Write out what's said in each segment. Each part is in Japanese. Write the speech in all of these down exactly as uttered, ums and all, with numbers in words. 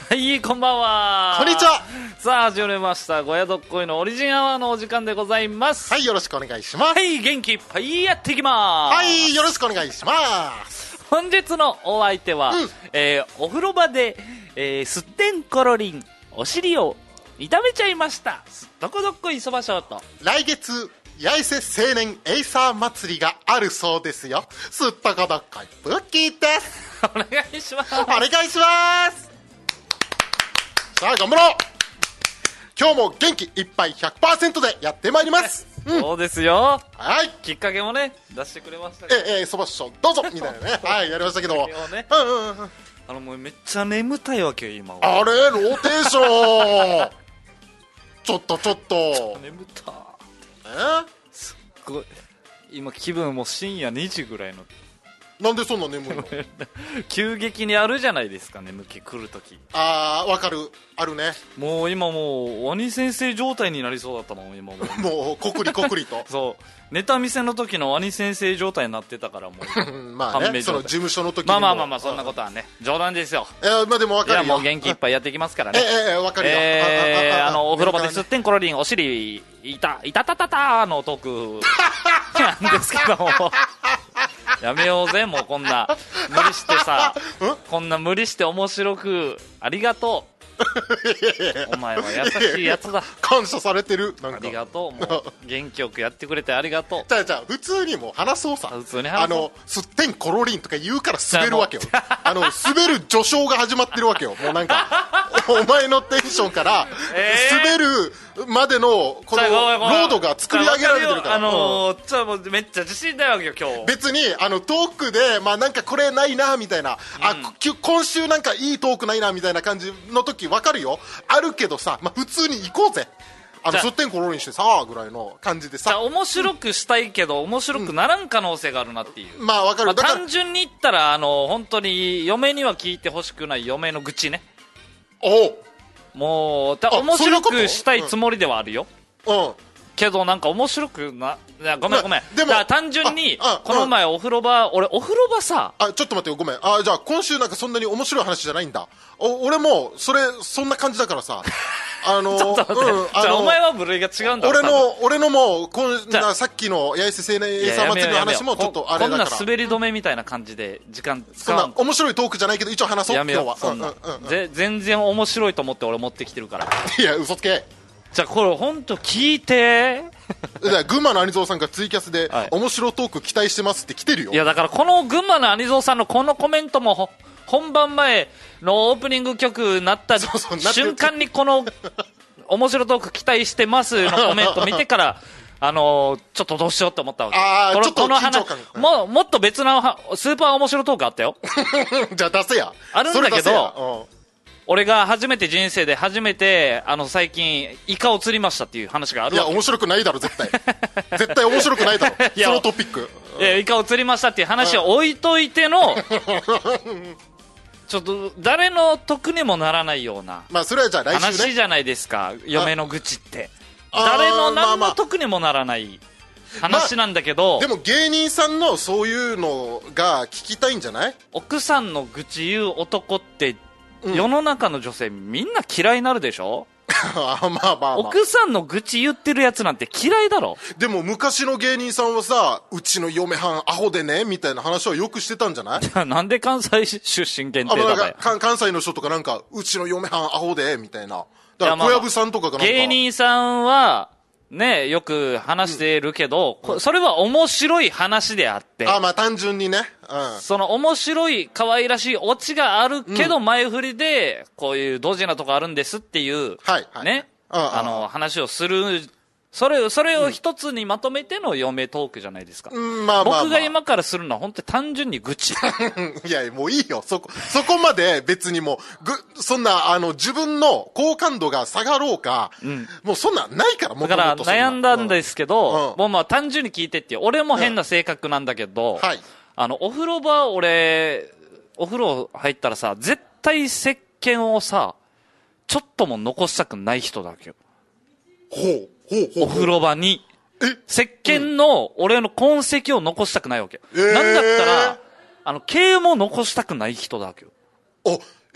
はい、こんばんは。 こんにちは。 さあ始まりましたゴヤドッコイのオリジンアワーのお時間でございます。 はい、よろしくお願いします。 はい、元気いっぱいやっていきます。 はい、よろしくお願いします。 本日のお相手は、うん、えー、お風呂場で、えー、すってんころりんお尻を痛めちゃいましたすっとこどっこいそばしょうと、 来月八重瀬青年エイサー祭りがあるそうですよ。すっとこどっこいブッキーですお願いします。 お願いします。さあ頑張ろう。今日も元気いっぱい ひゃくパーセント でやってまいります、 うん、そうですよ。 はい、 きっかけもね出してくれましたけど、 ええそば師匠どうぞみたいなねはいやりましたけども、 ね、 うんうんうん、 あのもうめっちゃ眠たいわけよ今は。 あれローテーションちょっとちょっと眠たえすっごい今気分も深夜にじぐらいの。 なんでそんな眠いの急激にあるじゃないですか眠気来るとき。 あーわかる、あるね。 もう今もうワニ先生状態になりそうだったもん今もうもうこくりこくりとそうネタ見せの時のワニ先生状態になってたからもうまあねその事務所の時にもまあまあまあまあそんなことはね冗談ですよ。 えー、まあでもわかるよ。 いやもう元気いっぱいやっていきますからね。 ええー、わかるよ。 えー、あのお風呂場ですってんころりんお尻いたいたたたたのトークなんですけどもやめようぜもうこんな無理してさこんな無理して面白くありがとうお前は優しいやつだ。 感謝されてる。なんかありがとう。もう元気よくやってくれてありがとう。 じゃあじゃあ普通にもう話そうさ。 普通に話そう。 あのすってんころりんとか言うから滑るわけよ。あの滑る序章が始まってるわけよ。もうなんかお前のテンションから、えー、滑るまでのこのロードが作り上げられてるから。 あのー、ちょもうめっちゃ自信ないわけよ今日。 別にあのトークでまあなんかこれないなみたいな、うん、あ今週なんかいいトークないなみたいな感じの時わかるよ。あるけどさ、まあ、普通に行こうぜ。あのすってんころにしてさあぐらいの感じでさ。 じゃあ面白くしたいけど、うん、面白くならん可能性があるなっていう、 うん、まあわかる、 まあ、単純に言ったらあの本当に嫁には聞いてほしくない嫁の愚痴ね。 おもう面白くしたいつもりではあるよ。 うん、うんけどなんか面白くな、いやごめんごめん、でも単純にこの前お風呂場、俺お風呂場さあちょっと待ってよごめんあじゃあ今週なんかそんなに面白い話じゃないんだ。お俺もそれそんな感じだからさあのちょっと待って、うん、じゃあお前は部類が違うんだ。 俺の俺のもうこんなさっきの八重瀬青年エイサー祭りの話もちょっとあれだからこんな滑り止めみたいな感じで時間使わん。そんな面白いトークじゃないけど一応話そうやめよう今日は。そんな、 うんうんうん、ぜ全然面白いと思って俺持ってきてるからいや嘘つけ。 じゃあこれ本当聞いて群馬の兄蔵さんがツイキャスで、はい、面白トーク期待してますって来てるよ。 いやだからこの群馬の兄蔵さんのこのコメントも本番前のオープニング曲になった瞬間にこの面白トーク期待してますのコメント見てからあのー、ちょっとどうしようと思ったわけ。 あこのちょっと緊張感ももっと別なスーパー面白トークあったよじゃあ出せや。 あるんだけど俺が初めて人生で初めてあの最近イカを釣りましたっていう話があるわけ。 いや面白くないだろ絶対絶対面白くないだろそのトピック。 いやイカを釣りましたっていう話を置いといてのちょっと誰の得にもならないようなまあそれはじゃあ来週ね話じゃないですか。嫁の愚痴って誰の何の得にもならない話なんだけど、まあ、 でも芸人さんのそういうのが聞きたいんじゃない。 奥さんの愚痴言う男ってうん、世の中の女性みんな嫌いになるでしょあまあまあ、まあ、 奥さんの愚痴言ってるやつなんて嫌いだろ。 でも昔の芸人さんはさうちの嫁はんアホでねみたいな話はよくしてたんじゃない。 なんで関西出身限定だか関西の人とかなんかうちの嫁はんアホでみたいな。だから小籔さんとかがなんか芸人さんはねよく話してるけど、うん、それは面白い話であってあまあ単純にね、うん、 その面白い可愛らしいオチがあるけど、うん、前振りでこういうドジなとこあるんですっていう、 はいはい、 ねあの話をするそれそれを一つにまとめての嫁トークじゃないですか、 うんまあまあまあ、 僕が今からするのは本当に単純に愚痴いやもういいよそこそこまで別にもうぐそんなあの自分の好感度が下がろうか、うん、もうそんなんないから。もだから悩んだんですけど、うん、もうまあ単純に聞いてって俺も変な性格なんだけど、うんはい、あのお風呂場俺お風呂入ったらさ絶対石鹸をさちょっとも残したくない人だけどほうほうほうほうお風呂場に石鹸の俺の痕跡を残したくないわけ、えー、なんだったらあの毛も残したくない人だわけよ。 あ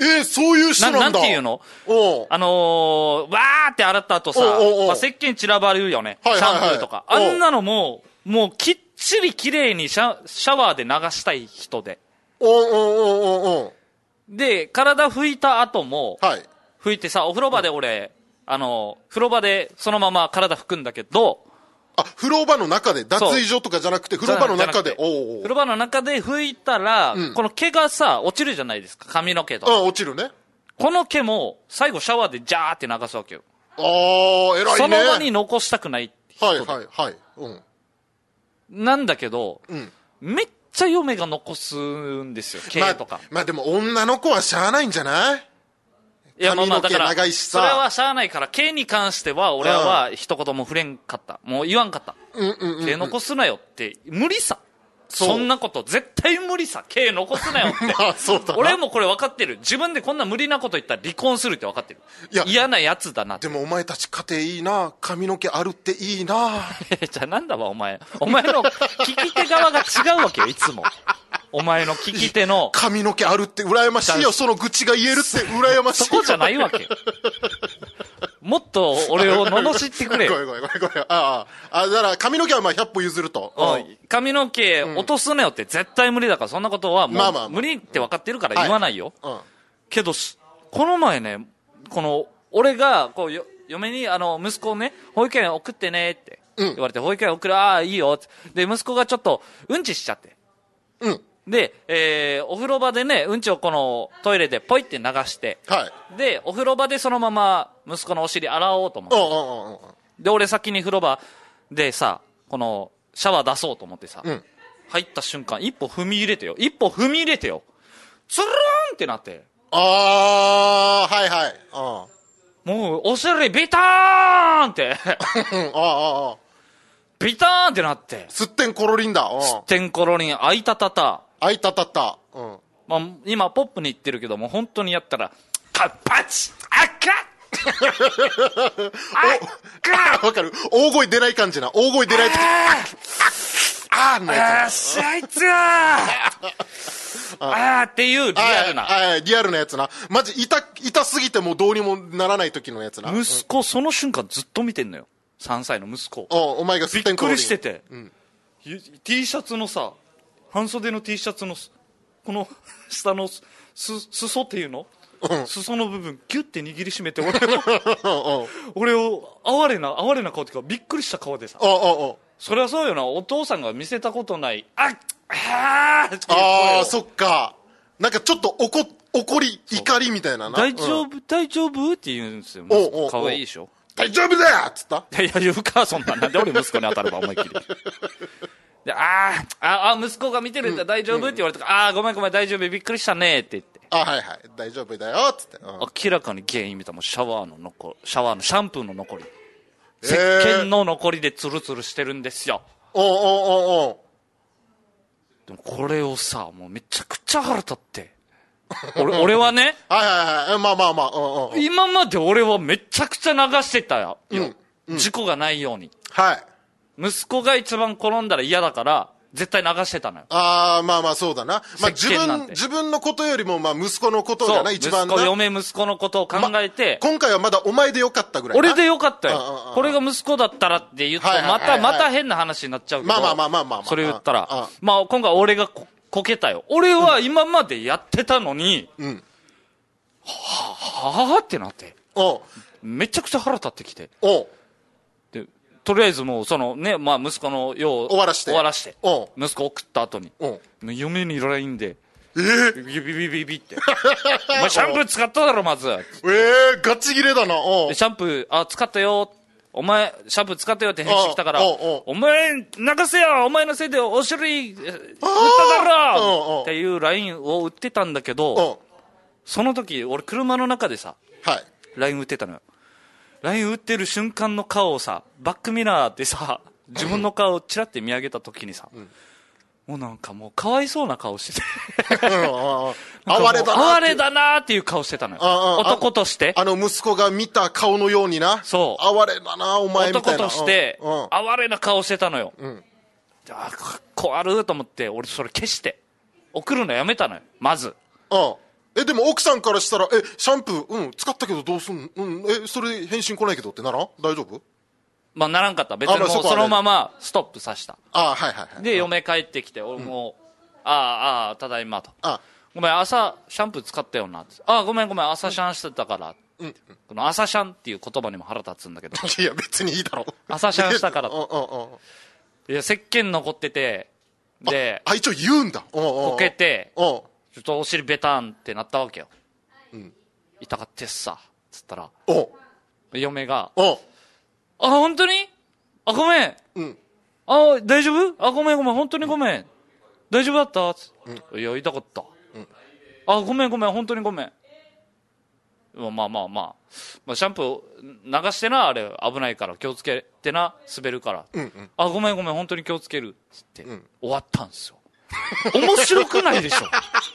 えー、そういう人なんだ。 な、なんていうのおあのー、わーって洗った後さ、 おうおうおう、 まあ、石鹸散らばるよね。 はいはいはい、 シャンプーとか。あんなのも、もうきっちり綺麗にシャ、シャワーで流したい人で。 おおおおおおで、体拭いた後も、 はい。 拭いてさ、お風呂場で俺、うん、あの、風呂場でそのまま体拭くんだけど、 あ、風呂場の中で、脱衣所とかじゃなくて、風呂場の中で、おうおう風呂場の中で拭いたら、うん、この毛がさ、落ちるじゃないですか、髪の毛と。 ああ、落ちるね。 この毛も、最後シャワーでジャーって流すわけよ。 ああ、偉いね。 その場に残したくない人。 はいはいはい。うん。 なんだけど、うん、めっちゃ嫁が残すんですよ、毛とか。 まあ、まあでも女の子はしゃあないんじゃない？ いや、まあまあ、だから、 長いしさ、 それはしゃあないから、毛に関しては、俺は一言も触れんかった。もう言わんかった。 うんうんうんうん、 毛残すなよって、無理さ。そ, そんなこと、絶対無理さ。毛残すなよって。 まあ、そうだな。 俺もこれ分かってる。自分でこんな無理なこと言ったら離婚するって分かってる。いや、嫌なやつだなって。 でもお前たち家庭いいな。髪の毛あるっていいな。 じゃあなんだわ、お前。お前の聞き手側が違うわけよ、いつも。お前の聞き手の。 髪の毛あるって羨ましいよ。その愚痴が言えるって羨ましいよ。 そこじゃないわけ。もっと俺を罵ってくれよ。 ごめんごめんごめんごめん。ああ。あ、だから髪の毛はまあひゃっぽ譲ると。 うん、髪の毛落とすなよって絶対無理だから、そんなことはもう、まあまあまあ、無理って分かってるから言わないよ。はい、うん、けど、この前ね、この、俺が、こう、よ、嫁に、あの、息子をね、保育園送ってねって言われて、うん、保育園送る、ああ、いいよって。で、息子がちょっと、うんちしちゃって。 うん。 で、えー、お風呂場でね、うんちをこのトイレでポイって流して、 はい。 で、お風呂場でそのまま息子のお尻洗おうと思って。 おうおうおうおう。 で、俺先に風呂場でさ、この、シャワー出そうと思ってさ、うん、入った瞬間、一歩踏み入れてよ。一歩踏み入れてよ。つるーんってなって。 あー、はいはい。あもう、お尻ビターンって。ああ、ああ。 ビターンってなって。 すってんころりんだ。 すってんころりん、あいたたた。 あいたたた。うん。 まあ、今、ポップに言ってるけども、本当にやったら、カッパチあっかあわかる。大声出ない感じな。大声出ない時。あーのやつ。あいつーあーっていうリアルな。 あリアルなやつな。マジ、痛、痛すぎてもうどうにもならない時のやつな。 息子、その瞬間ずっと見てんのよ。さんさいの息子。 おお前がすってんころりん。 びっくりしてて。うん、T シャツのさ、半袖の T シャツの、この下のす、裾っていうの、うん、裾の部分ギュッて握りしめて俺を俺を哀れな哀れな顔っていうかびっくりした顔でさ、それはそうよな、お父さんが見せたことないあっあーっていう声を。 ああ、そっか。なんかちょっと怒怒り怒りみたいなな。 大丈夫、うん、大丈夫って言うんですよ。かわいいでしょ。 大丈夫だよっつった。 いや言うかそんな。なんで俺息子に当たれば思いっきりで、あーあー息子が見てるんだ、うん、大丈夫って言われたから、うん、ああごめんごめん大丈夫びっくりしたねって言って、 あはいはい大丈夫だよっつって、うん、 明らかに原因見たもん、シャワーの残り、シャワーのシャンプーの残り、石鹸の残りでツルツルしてるんですよ。 おうおうおうおう。 でもこれをさ、もうめちゃくちゃ腹立って俺, 俺はねはいはいはい、まあまあまあ、うんうん、 今まで俺はめちゃくちゃ流してたよ、うんうん、事故がないように。 はい。 息子が一番転んだら嫌だから絶対流してたのよ。 ああ、まあまあそうだな。まあ自分自分のことよりもまあ息子のことじゃない一番な。 息子嫁息子のことを考えて、 ま、今回はまだお前でよかったぐらいな。 俺でよかったよ。これが息子だったらって言うとまたまた変な話になっちゃうけど、 まあまあまあまあまあ、まあ、 それ言ったらまあ今回俺がここけたよ。俺は今までやってたのに、うん、ははぁってなって、 おめちゃくちゃ腹立ってきて、 おでとりあえずもうそのね、まあ息子の用を終わらして終わらして息子送った後に嫁に ライン でえー、 ビビビビビってお前シャンプー使っただろまず。えー、ガチ切れだな。おでシャンプーあ使ったよ、お前シャンプー使ったよって返信来たから、おお前流せよ、お前のせいでお尻打っただろっていう ライン を打ってたんだけど、その時俺車の中でさ、 はい、 ライン 打ってたのよ。ライン 打ってる瞬間の顔をさ、バックミラーでさ自分の顔をチラッて見上げた時にさ、うん、もうなんかもうかわいそうな顔してて哀れだな哀れだなっていう顔してたのよ、男として。 あの息子が見た顔のようにな。 そう哀れだなお前みたいな男として哀れな顔してたのよ、うん、あかっこ悪いと思って俺それ消して送るのやめたのよまず。 うんえ、でも奥さんからしたら、え、シャンプー、うん、使ったけどどうすん、うん、え、それ返信来ないけどってならん？大丈夫？ まあならんかった。別にもうそのままストップさした。 ああ、はいはいはい。 で、嫁帰ってきて、俺も、うん、ああ、ああ、ただいまと。 ああ、 ごめん、朝シャンプー使ったよな。ああ、ごめんごめん、朝シャンしてたから。うん。この朝シャンっていう言葉にも腹立つんだけど。 いや、別にいいだろ。 朝シャンしたから。 うんうんうん。 いや、石鹸残ってて、で、 あ、一応言うんだ。 こけて、ちょっとお尻ベタンってなったわけよ。うん。痛かってっさ、つったら、嫁が、あ、本当に？あ、ごめん。うん。あ、大丈夫？あ、ごめんごめん、本当にごめん。大丈夫だった？つって、いや、痛かった。うん。あ、ごめんごめん、本当にごめん。まあまあまあ、まあ、シャンプー流してな、あれ危ないから気をつけてな、滑るから。うんうん、あ、ごめんごめん、本当に気をつける。つって、うん、終わったんですよ。面白くないでしょ。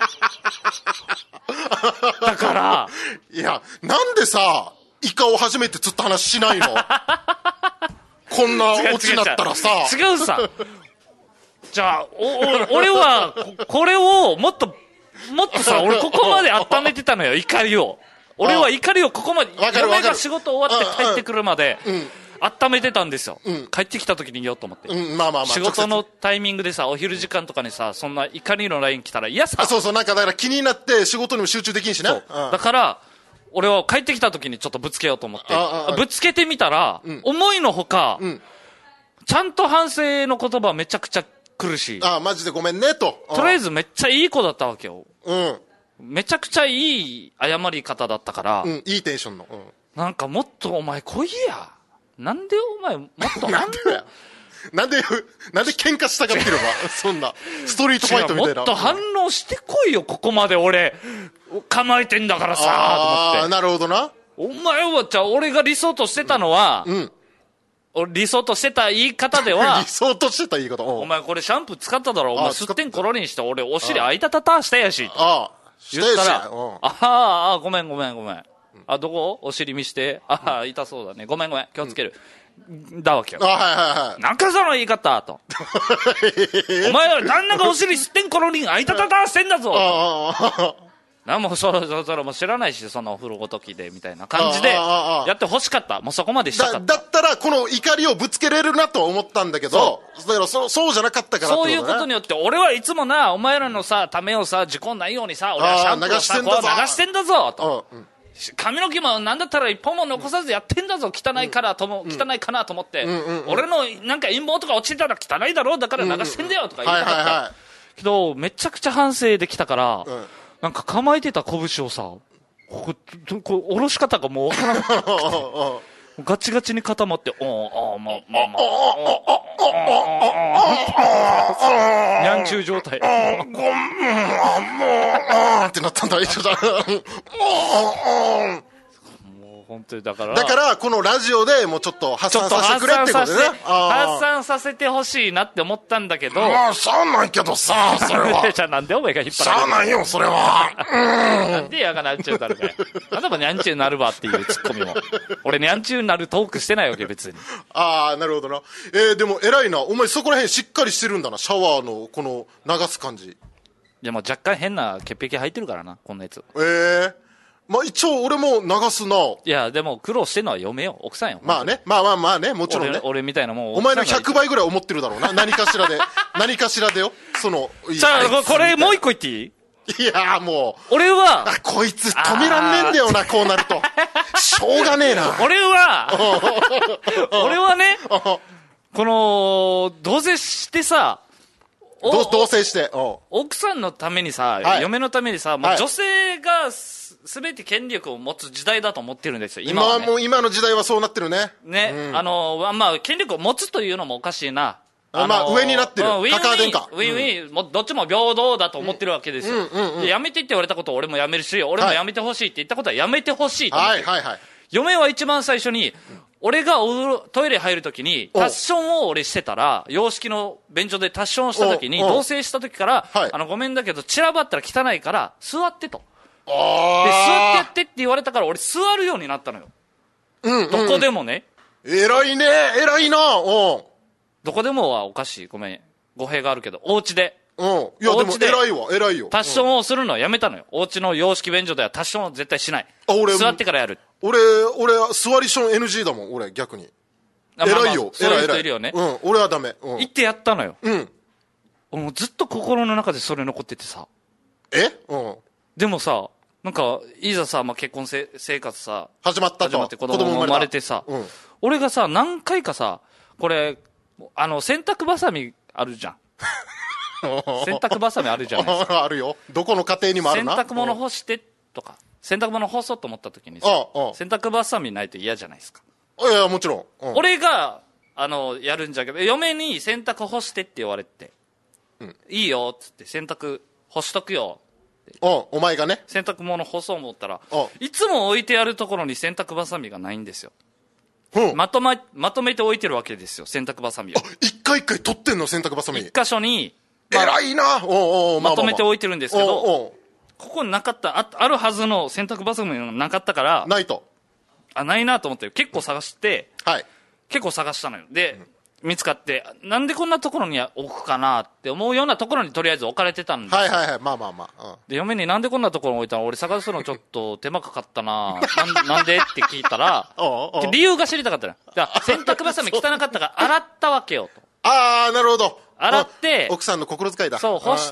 だから。 いや、なんでさ、イカを初めて釣った話しないの？こんなオチになったらさ。 違うさ。じゃあ、お、お、俺は、これをもっと、もっとさ、俺ここまで温めてたのよ、怒りを。俺は怒りをここまで、嫁が仕事終わって帰ってくるまで、温めてたんですよ。うん、帰ってきた時に言おうと思って。うん、まあまあまあ。仕事のタイミングでさ、お昼時間とかにさ、そんな怒りのライン来たら嫌さ。 あ、そうそう、なんかだから気になって仕事にも集中できんしね。 そう。だから、俺は帰ってきた時にちょっとぶつけようと思って。ぶつけてみたら、うん、思いのほか、うん、ちゃんと反省の言葉めちゃくちゃ来るし。 あ、マジでごめんね、と。 とりあえずめっちゃいい子だったわけよ。うん。めちゃくちゃいい謝り方だったから。 うん、いいテンションの。うん、 なんかもっとお前来いや。なんでお前もっとなんでや。なんで、なんで喧嘩したがってれば、そんな、ストリートファイトみたいな。 もっと反応してこいよ、ここまで俺、構えてんだからさ、と思って。 ああ、なるほどな。 お前は、じゃあ俺が理想としてたのは、うん。俺理想としてた言い方では、 理想としてた言い方。 お前これシャンプー使っただろ、お前すってんころりにして俺お尻あいたたたしたやし。ああ。言ったら、ああ、あ、ごめんごめんごめん。あ、どこ？お尻見して。ああ、痛そうだね。ごめんごめん。気をつける。だわけよ。あ、はいはいはい。なんかその言い方と。お前は旦那がお尻吸ってんころにあいたたたしてんだぞ。なんもそろそろそろも知らないし、そのお風呂ごときでみたいな感じでやってほしかった。もうそこまでしたかった。 だったらこの怒りをぶつけれるなと思ったんだけど、だからそそうじゃなかったからってことね。 そういうことによって俺はいつもな、お前らのさためをさ事故ないようにさ、俺はシャンプーをさこう流してんだぞと。髪の毛もなんだったら一本も残さずやってんだぞ、汚いからとも、うん、汚いかなと思って、うんうんうん、俺のなんか陰謀とか落ちてたら汚いだろう、だから流してんだよとか言いたかった、はいはいはい、けどめちゃくちゃ反省できたから、うん、なんか構えてた拳をさ、こここ下ろし方がもうわからなかったガチガチに固まって、おー、あー、まあ、まあ、まあ、にゃんちゅう状態。ごめん、もう、ってなったんだ、一緒だ。 もう、本当にだから。 だから、このラジオでもうちょっと発散させてくれってことでね。 発散させてほしいなって思ったんだけど。 まあ、しゃあないけどさ、それは。 じゃあなんでお前が引っ張られるの？しゃあないよ、それは。 なんでやがなんちゅうなるかい。なんでもにゃんちゅうなるわっていうツッコミも。俺にゃんちゅうなるトークしてないわけ、別に。 ああ、なるほどな。えー、でも偉いな。お前そこら辺しっかりしてるんだな。シャワーのこの流す感じ。いや、もう若干変な潔癖入ってるからな、こんなやつ。 ええー。まあ一応俺も流すな。 いや、でも苦労してんのは嫁よ、奥さんよ。 まあね、まあまあまあね、もちろんね。 俺, 俺みたいなもん。お前のひゃくばいぐらい思ってるだろうな。何かしらで。何かしらでよ。その、 さあ、これもう一個言っていい？ いやもう。俺は。 あ、こいつ止めらんねえんだよな、こうなると。しょうがねえな。 俺は、俺はね、この、同棲してさ、 同棲して。 奥さんのためにさ、はい、嫁のためにさ、もう女性がすべて権力を持つ時代だと思ってるんですよ、今は、ね。 今はもう今の時代はそうなってるね。 ね、うん、あの、まあ、権力を持つというのもおかしいな。 あまあ、上になってる。 ウィンウィン、ウィンウィン、もうどっちも平等だと思ってるわけですよ。やめてって言われたことを俺もやめるし、俺もやめてほしいって言ったことはやめてほしいと思ってる。はいはいはい。嫁は一番最初に、俺がトイレ入るときに、タッションを俺してたら、洋式の便所でタッションをしたときに、同棲したときから、はい、あの、ごめんだけど、散らばったら汚いから、座ってと。で、座ってやってって言われたから、俺座るようになったのよ。うん、うん。どこでもね。 偉いね、偉いな、おどこでもはおかしい。ごめん。語弊があるけど、お家で。 うん。いや、でも偉いわ、偉いよ。 タッションをするのはやめたのよ。お家の洋式便所ではタッションを絶対しない。あ、俺、座ってからやる。 俺、俺、座りション エヌジー だもん、俺、逆に。偉いよ、 そういう人いるよね。 うん、俺はダメ。うん。 行ってやったのよ。 うん。 もうずっと心の中でそれ残っててさ。 えうん。 でもさ、なんか、いざさ、まあ、結婚せ生活さ、 始まったと。 始まって子供も生まれてさ、うん、俺がさ、何回かさ、これ、あの、洗濯バサミあるじゃん。洗濯バサミあるじゃないですか。 あるよ。どこの家庭にもあるな。 洗濯物干してとか、洗濯物干そうと思った時にさ、洗濯バサミないと嫌じゃないですか。 いや、もちろん。うん、 俺が、あの、やるんじゃけど、嫁に洗濯干してって言われて、うん、いいよっつって洗濯干しとくよ。 おお前がね。 洗濯物干そう思ったら、いつも置いてあるところに洗濯バサミがないんですよ。うん、まとま、まとめて置いてるわけですよ、洗濯バサミを。 一回一回取ってんの、洗濯バサミ。 一箇所に、 まあ、偉いなおうおう、 まとめて置いてるんですけど、 おうおう、 ここになかった、あ、あるはずの洗濯バサミがなかったから、 ないと。 あ、ないなと思って結構探して、 はい。 結構探したのよ。で、うん、見つかって、なんでこんなところに置くかなって思うようなところにとりあえず置かれてたんですよ。 はいはいはい、まあまあまあ。うん、 で、嫁になんでこんなところに置いたの、俺探すのちょっと手間かかったなな, なんでって聞いたら、 おうおう、 理由が知りたかったの。だから洗濯バサミ汚かったから洗ったわけよと。 ああ、なるほど。 洗って、 奥さんの心遣いだ。 そう、干して、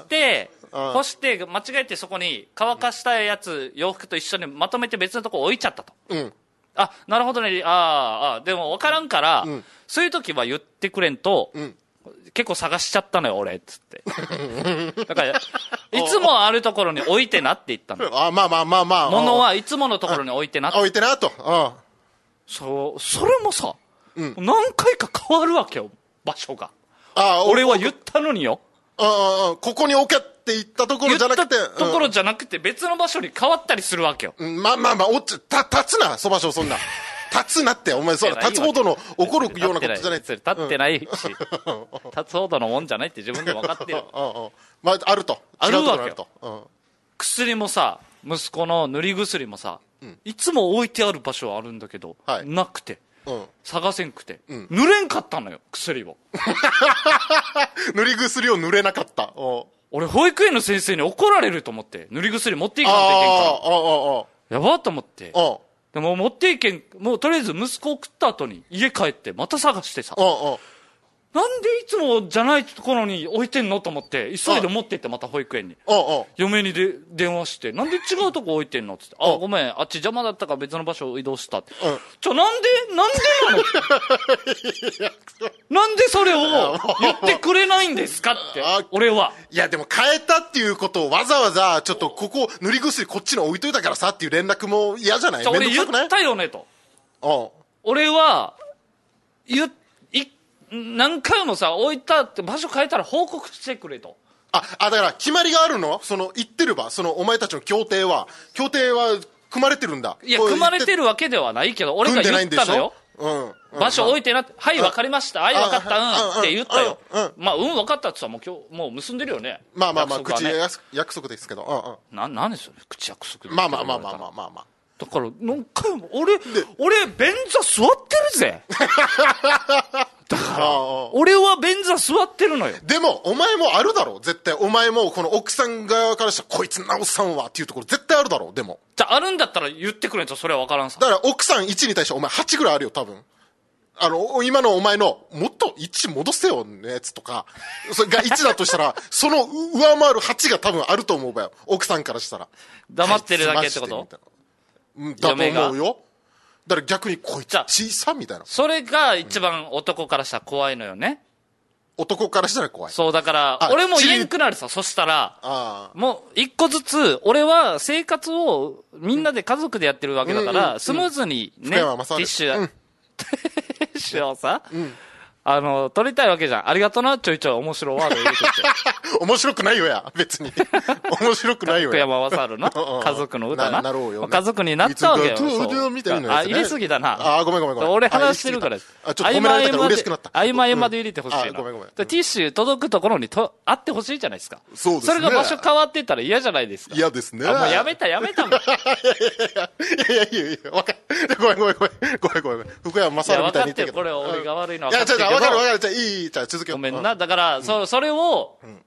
干して、間違えてそこに乾かしたやつ、洋服と一緒にまとめて別のとこ置いちゃったと。 うん。あ、 なるほどね。ああ、ああ、でも分からんから、うん、そういう時は言ってくれんと、うん、結構探しちゃったのよ、俺、つって。だから、いつもあるところに置いてなって言ったの。 あ、まあまあまあまあ。 物はいつものところに置いてなって。 置いてなと。ああ、 そう、それもさ、うん、何回か変わるわけよ、場所が。ああ、俺は言ったのによ。 ああ、ここに置けって言ったところじゃなくて。 言ったところじゃなくて別の場所に変わったりするわけよ。 うん、まあまあまあ、おっち、た、立つな、そばしょ、そんな。立つなって、お前、そう、立つほどの怒るようなことじゃない。 立ってないし、立つほどのもんじゃないって自分で分かってる。 まあ、あると。 あるわけよ。うん、薬もさ、息子の塗り薬もさ、うん、いつも置いてある場所はあるんだけど、はい、なくて。うん、探せんくて、うん、塗れんかったのよ、薬を。 塗り薬を塗れなかった。 俺、保育園の先生に怒られると思って、塗り薬持っていかなきゃいけんから。やばーと思って。でも持っていけん、もうとりあえず息子を食った後に家帰ってまた探してさ。なんでいつもじゃないところに置いてんのと思って、急いで持ってってまた保育園に。嫁にで電話して、なんで違うとこ置いてんのって言って、あ、ごめん、あっち邪魔だったから別の場所移動したって。ちょ、なんでなんでなのなんでそれを言ってくれないんですかって、俺は。 いや、でも変えたっていうことをわざわざ、ちょっとここ、塗り薬こっちに置いといたからさっていう連絡も嫌じゃない？ 俺言ったよねと。俺は、言っ何回もさ、置いたって場所変えたら報告してくれと。 あ、あ、だから決まりがあるの？その、言ってれば、その、お前たちの協定は、協定は組まれてるんだ。 いや、組まれてるわけではないけど、俺が言ったのよ。うん。場所置いてなって、はい、わかりました。はい、わかった、うん、って言ったよ。まあ、うん、わかったってさ、もう今日、もう結んでるよね。 まあまあまあ、口約束ですけど。 な、なんですよ、口約束。 まあまあまあまあまあまあまあ。 だから、何回も、俺、俺、便座座ってるぜ。だから、俺は便座座ってるのよ。 でも、お前もあるだろ、絶対。お前も、この奥さん側からしたら、こいつ直さんわっていうところ、絶対あるだろ、でも。 じゃあ、あるんだったら言ってくれんと、それは分からんさ。 だから、奥さんいちに対して、お前はちぐらいあるよ、多分。あの、今のお前の、もっといち戻せよ、のやつとか、それがいちだとしたら、その上回るはちが多分あると思うばよ。奥さんからしたら。 黙ってるだけってこと？ だと思うよ。だから逆にこいつ小さみたいな。 それが一番男からしたら怖いのよね。 男からしたら怖い。 そう、だから、俺も言えんくなるさ。そしたら、もう一個ずつ、俺は生活をみんなで家族でやってるわけだから、スムーズにね、ティッシュ、ティッシュをさ、あの、撮りたいわけじゃん。ありがとな、ちょいちょい面白ワード入れてて。 面白くないよや、別に。面白くないよや。 福山雅治の家族の歌な。 なろうよ、ね。 家族になったわけよ。 みたいなやつ、ね、あ、入れすぎだな。 あ、ごめんごめんごめん。 俺話してるから。 あ、ちょっとごめんなさいから嬉しくなった。 合間合間で入れてほしいな。 あ、ごめんごめん。 ティッシュ届くところにと、あってほしいじゃないですか。 そうですね。 それが場所変わってたら嫌じゃないですか。 嫌ですね。 あ、もうやめたやめたもん。いやいやいやいや、わかる。ごめんごめんごめん。ごめんごめん。福山雅治みたいに言ってる。 分かってる。これ俺が悪いのは分かってるけど。 いや、ちょっとわかるわかる。じゃあいい、じゃあ続けよう。 ごめんな。だから、そ、それを、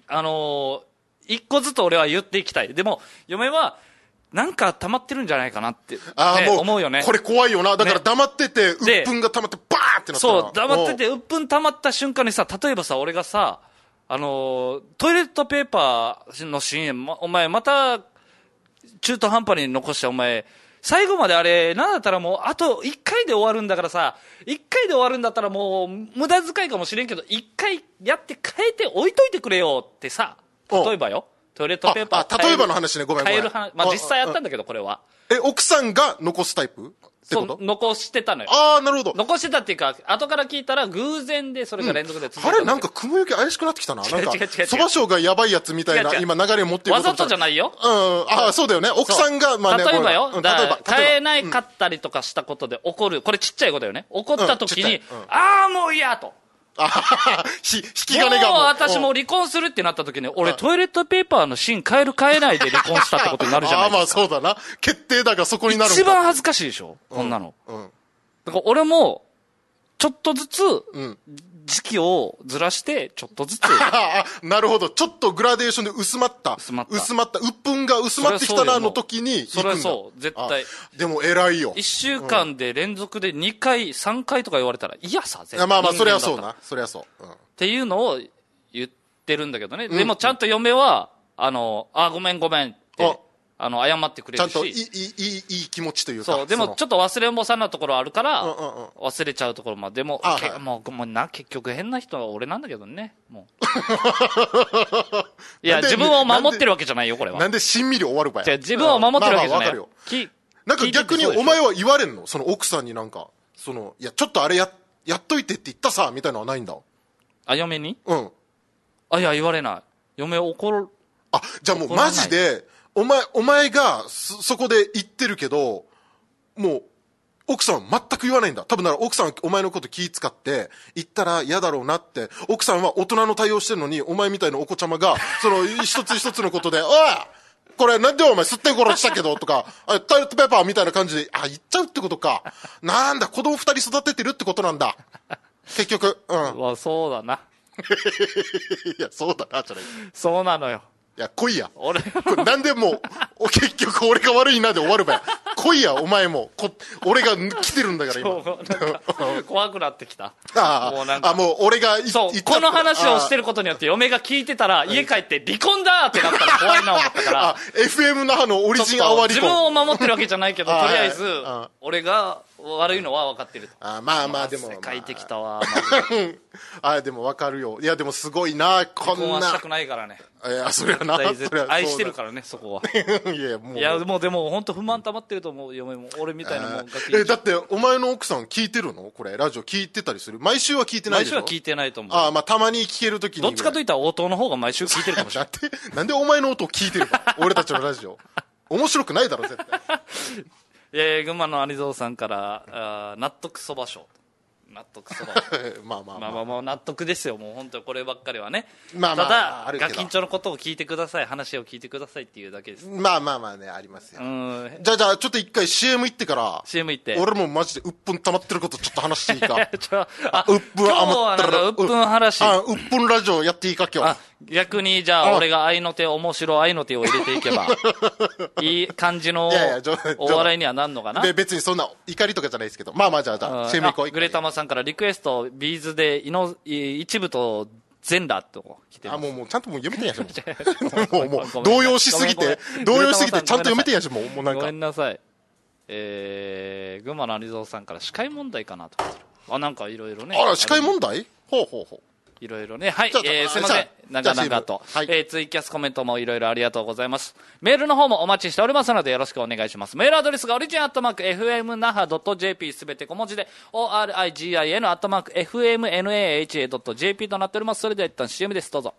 あのー、一個ずつ俺は言っていきたい。でも、嫁は、なんか溜まってるんじゃないかなって、ね、 あもう思うよね。 これ怖いよな。だから黙ってて、うっぷんが溜まってバーってなったら。 そう、黙ってて、うっぷん溜まった瞬間にさ、例えばさ、俺がさ、あのー、トイレットペーパーのシーン、ま、お前また、中途半端に残してお前、最後まであれ、なんだったらもう、あといっかいで終わるんだからさ、いっかいで終わるんだったらもう、無駄遣いかもしれんけど、いっかいやって変えて置いといてくれよってさ、例えばよ。トイレットペーパーああ例えばの話ね、ごめんごめん。 変える話、まあ実際やったんだけど、これは。 え、奥さんが残すタイプってこと？ そう、残してたのよ。 ああ、なるほど。 残してたっていうか、後から聞いたら偶然でそれが連続で続いた、 うん、あれなんか雲行き怪しくなってきたな。なんか、そば賞がやばいやつみたいな今流れを持ってるわざとじゃないよ。 うん。ああ、そうだよね。奥さんが、まあね、 例えばよ。 うん、例えば。 変えないかったりとかしたことで起こる。これちっちゃいことよね。起こった時に、うんうん、ああ、もう嫌と。 あははひ、引き金がもう。 もう私も離婚するってなった時に、俺トイレットペーパーの芯変える変えないで離婚したってことになるじゃないですか。 ああ、まあそうだな。決定だがそこになるんだ。 一番恥ずかしいでしょ、こんなの。うん。だから俺も、ちょっとずつ、時期をずらして、ちょっとずつ。 なるほど。ちょっとグラデーションで薄まった。 薄まった。 薄まった。鬱憤が薄まってきたな、の時に行くんだ。 それそう。絶対。 でも偉いよ。 一週間で連続でにかい、さんかいとか言われたら、いやさ、絶対。 まあまあ、それはそうな。それはそう。 っていうのを言ってるんだけどね。でもちゃんと嫁は、あの、あ、ごめんごめんって。あの、謝ってくれるし。 ちゃんといい、いい、いい気持ちというか。 そう、でもちょっと忘れんぼさんなところあるから、忘れちゃうところも、でも、はい、もう、もうな、結局変な人は俺なんだけどね、もう。いや、自分を守ってるわけじゃないよ、これは。 なんでしんみり終わるばや。 自分を守ってるわけじゃないよ。 なんか逆にお前は言われんの？その奥さんになんか、その、いや、ちょっとあれや、やっといてって言ったさ、みたいなのはないんだ。 あ、嫁に？ うん。 あ、いや、言われない。嫁怒る。 あ、じゃあもうマジで、お前、お前がそ、そこで言ってるけど、もう、奥さんは全く言わないんだ。多分なら奥さんはお前のこと気使って、言ったら嫌だろうなって、奥さんは大人の対応してるのに、お前みたいなお子ちゃまが、その、一つ一つのことで、おいこれなんでお前吸って殺したけど、とか、トイレットペーパーみたいな感じで、あ、言っちゃうってことか。なんだ、子供二人育ててるってことなんだ。結局、うん。 まあ、そうだな。 いや、そうだな、じゃない。 そうなのよ。 いや、来いや。 俺なんでもう、結局俺が悪いなで終わるばや。来いや、お前も。こ俺が来てるんだから、今。 怖くなってきた。 ああ、もうなんか。あ、もう俺がそう、この話をしてることによって嫁が聞いてたら、家帰って離婚だってなったら怖いな思ったから。あ、 エフエム 那覇のオリジンアワー離婚。 自分を守ってるわけじゃないけど、とりあえず、俺が悪いのは分かってると。 あ、まあまあでも。 汗かいてきたわ。 あ、でも分かるよ。いや、でもすごいな、こんな。 離婚はしたくないからね。 いや、それはな。 愛してるからね、そこは。 いや、もう。 いや、もうでも本当不満溜まってると思う、嫁も。俺みたいなもんが聞いて。 え、だって、お前の奥さん聞いてるのこれ、ラジオ聞いてたりする？毎週は聞いてないでしょ？ 毎週は聞いてないと思う。 ああ、まあ、たまに聞けるときに。 どっちかといったら応答の方が毎週聞いてるかもしれない。 なんで、なんでお前の音を聞いてるか俺たちのラジオ。面白くないだろ、絶対。 いやいや、群馬の有蔵さんから、あ納得そば賞。納得そばまあまあまあまあまあ納得ですよ、もう本当にこればっかりはね。 まあまあ、 ただガキンチョのことを聞いてください、話を聞いてくださいっていうだけです。 まあまあまあね、ありますよ。 うん、 じゃあじゃあちょっと一回 シーエム 行ってからシーエム 行って俺もマジでうっぷん溜まってることちょっと話していいかちょあうっぷん余ったらうっぷん話あうっぷんラジオやっていいか今日。あ逆にじゃあ俺が愛の手面白愛の手を入れていけばいい感じのお笑いにはなんのかな。 で別にそんな怒りとかじゃないですけど、まあまあじゃあじゃあ シーエム 行こう。 グレタマさんからリクエストビーズでいの一部と全裸と来てます。 あ、もうもうちゃんともう読めてんやしもうもう動揺しすぎて動揺しすぎてちゃんと読めてんやしもうもうなんかごめんなさい。えー、群馬の有蔵さんから司会問題かなと。あ、なんかいろいろね。 あら司会問題？ほうほうほう。 いろいろね。はい。えー、すいません。長々と。はい、えー、ツイキャスコメントもいろいろありがとうございます。メールの方もお待ちしておりますのでよろしくお願いします。メールアドレスがオリジンアットマーク エフエムナハドットジェーピー すべて小文字で オーアールアイジーアイエヌ アットマーク エフエムナハドットジェーピー となっております。それでは一旦 シーエム です。どうぞ。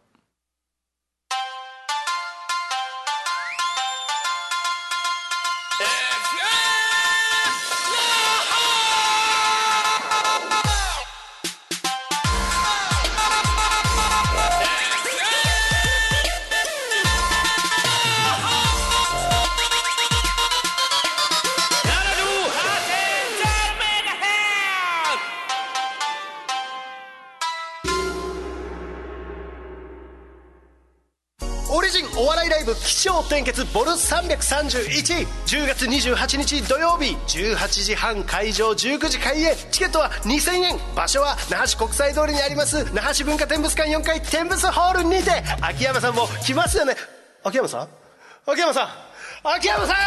イブ起承転結ボルさんびゃくさんじゅういち、じゅうがつにじゅうはちにち土曜日じゅうはちじはん会場、じゅうくじ開演。チケットはにせんえん。場所は那覇市国際通りにあります那覇市文化展物館よんかい展物ホールにて。秋山さんも来ますよね。秋山さん秋山さん秋山さん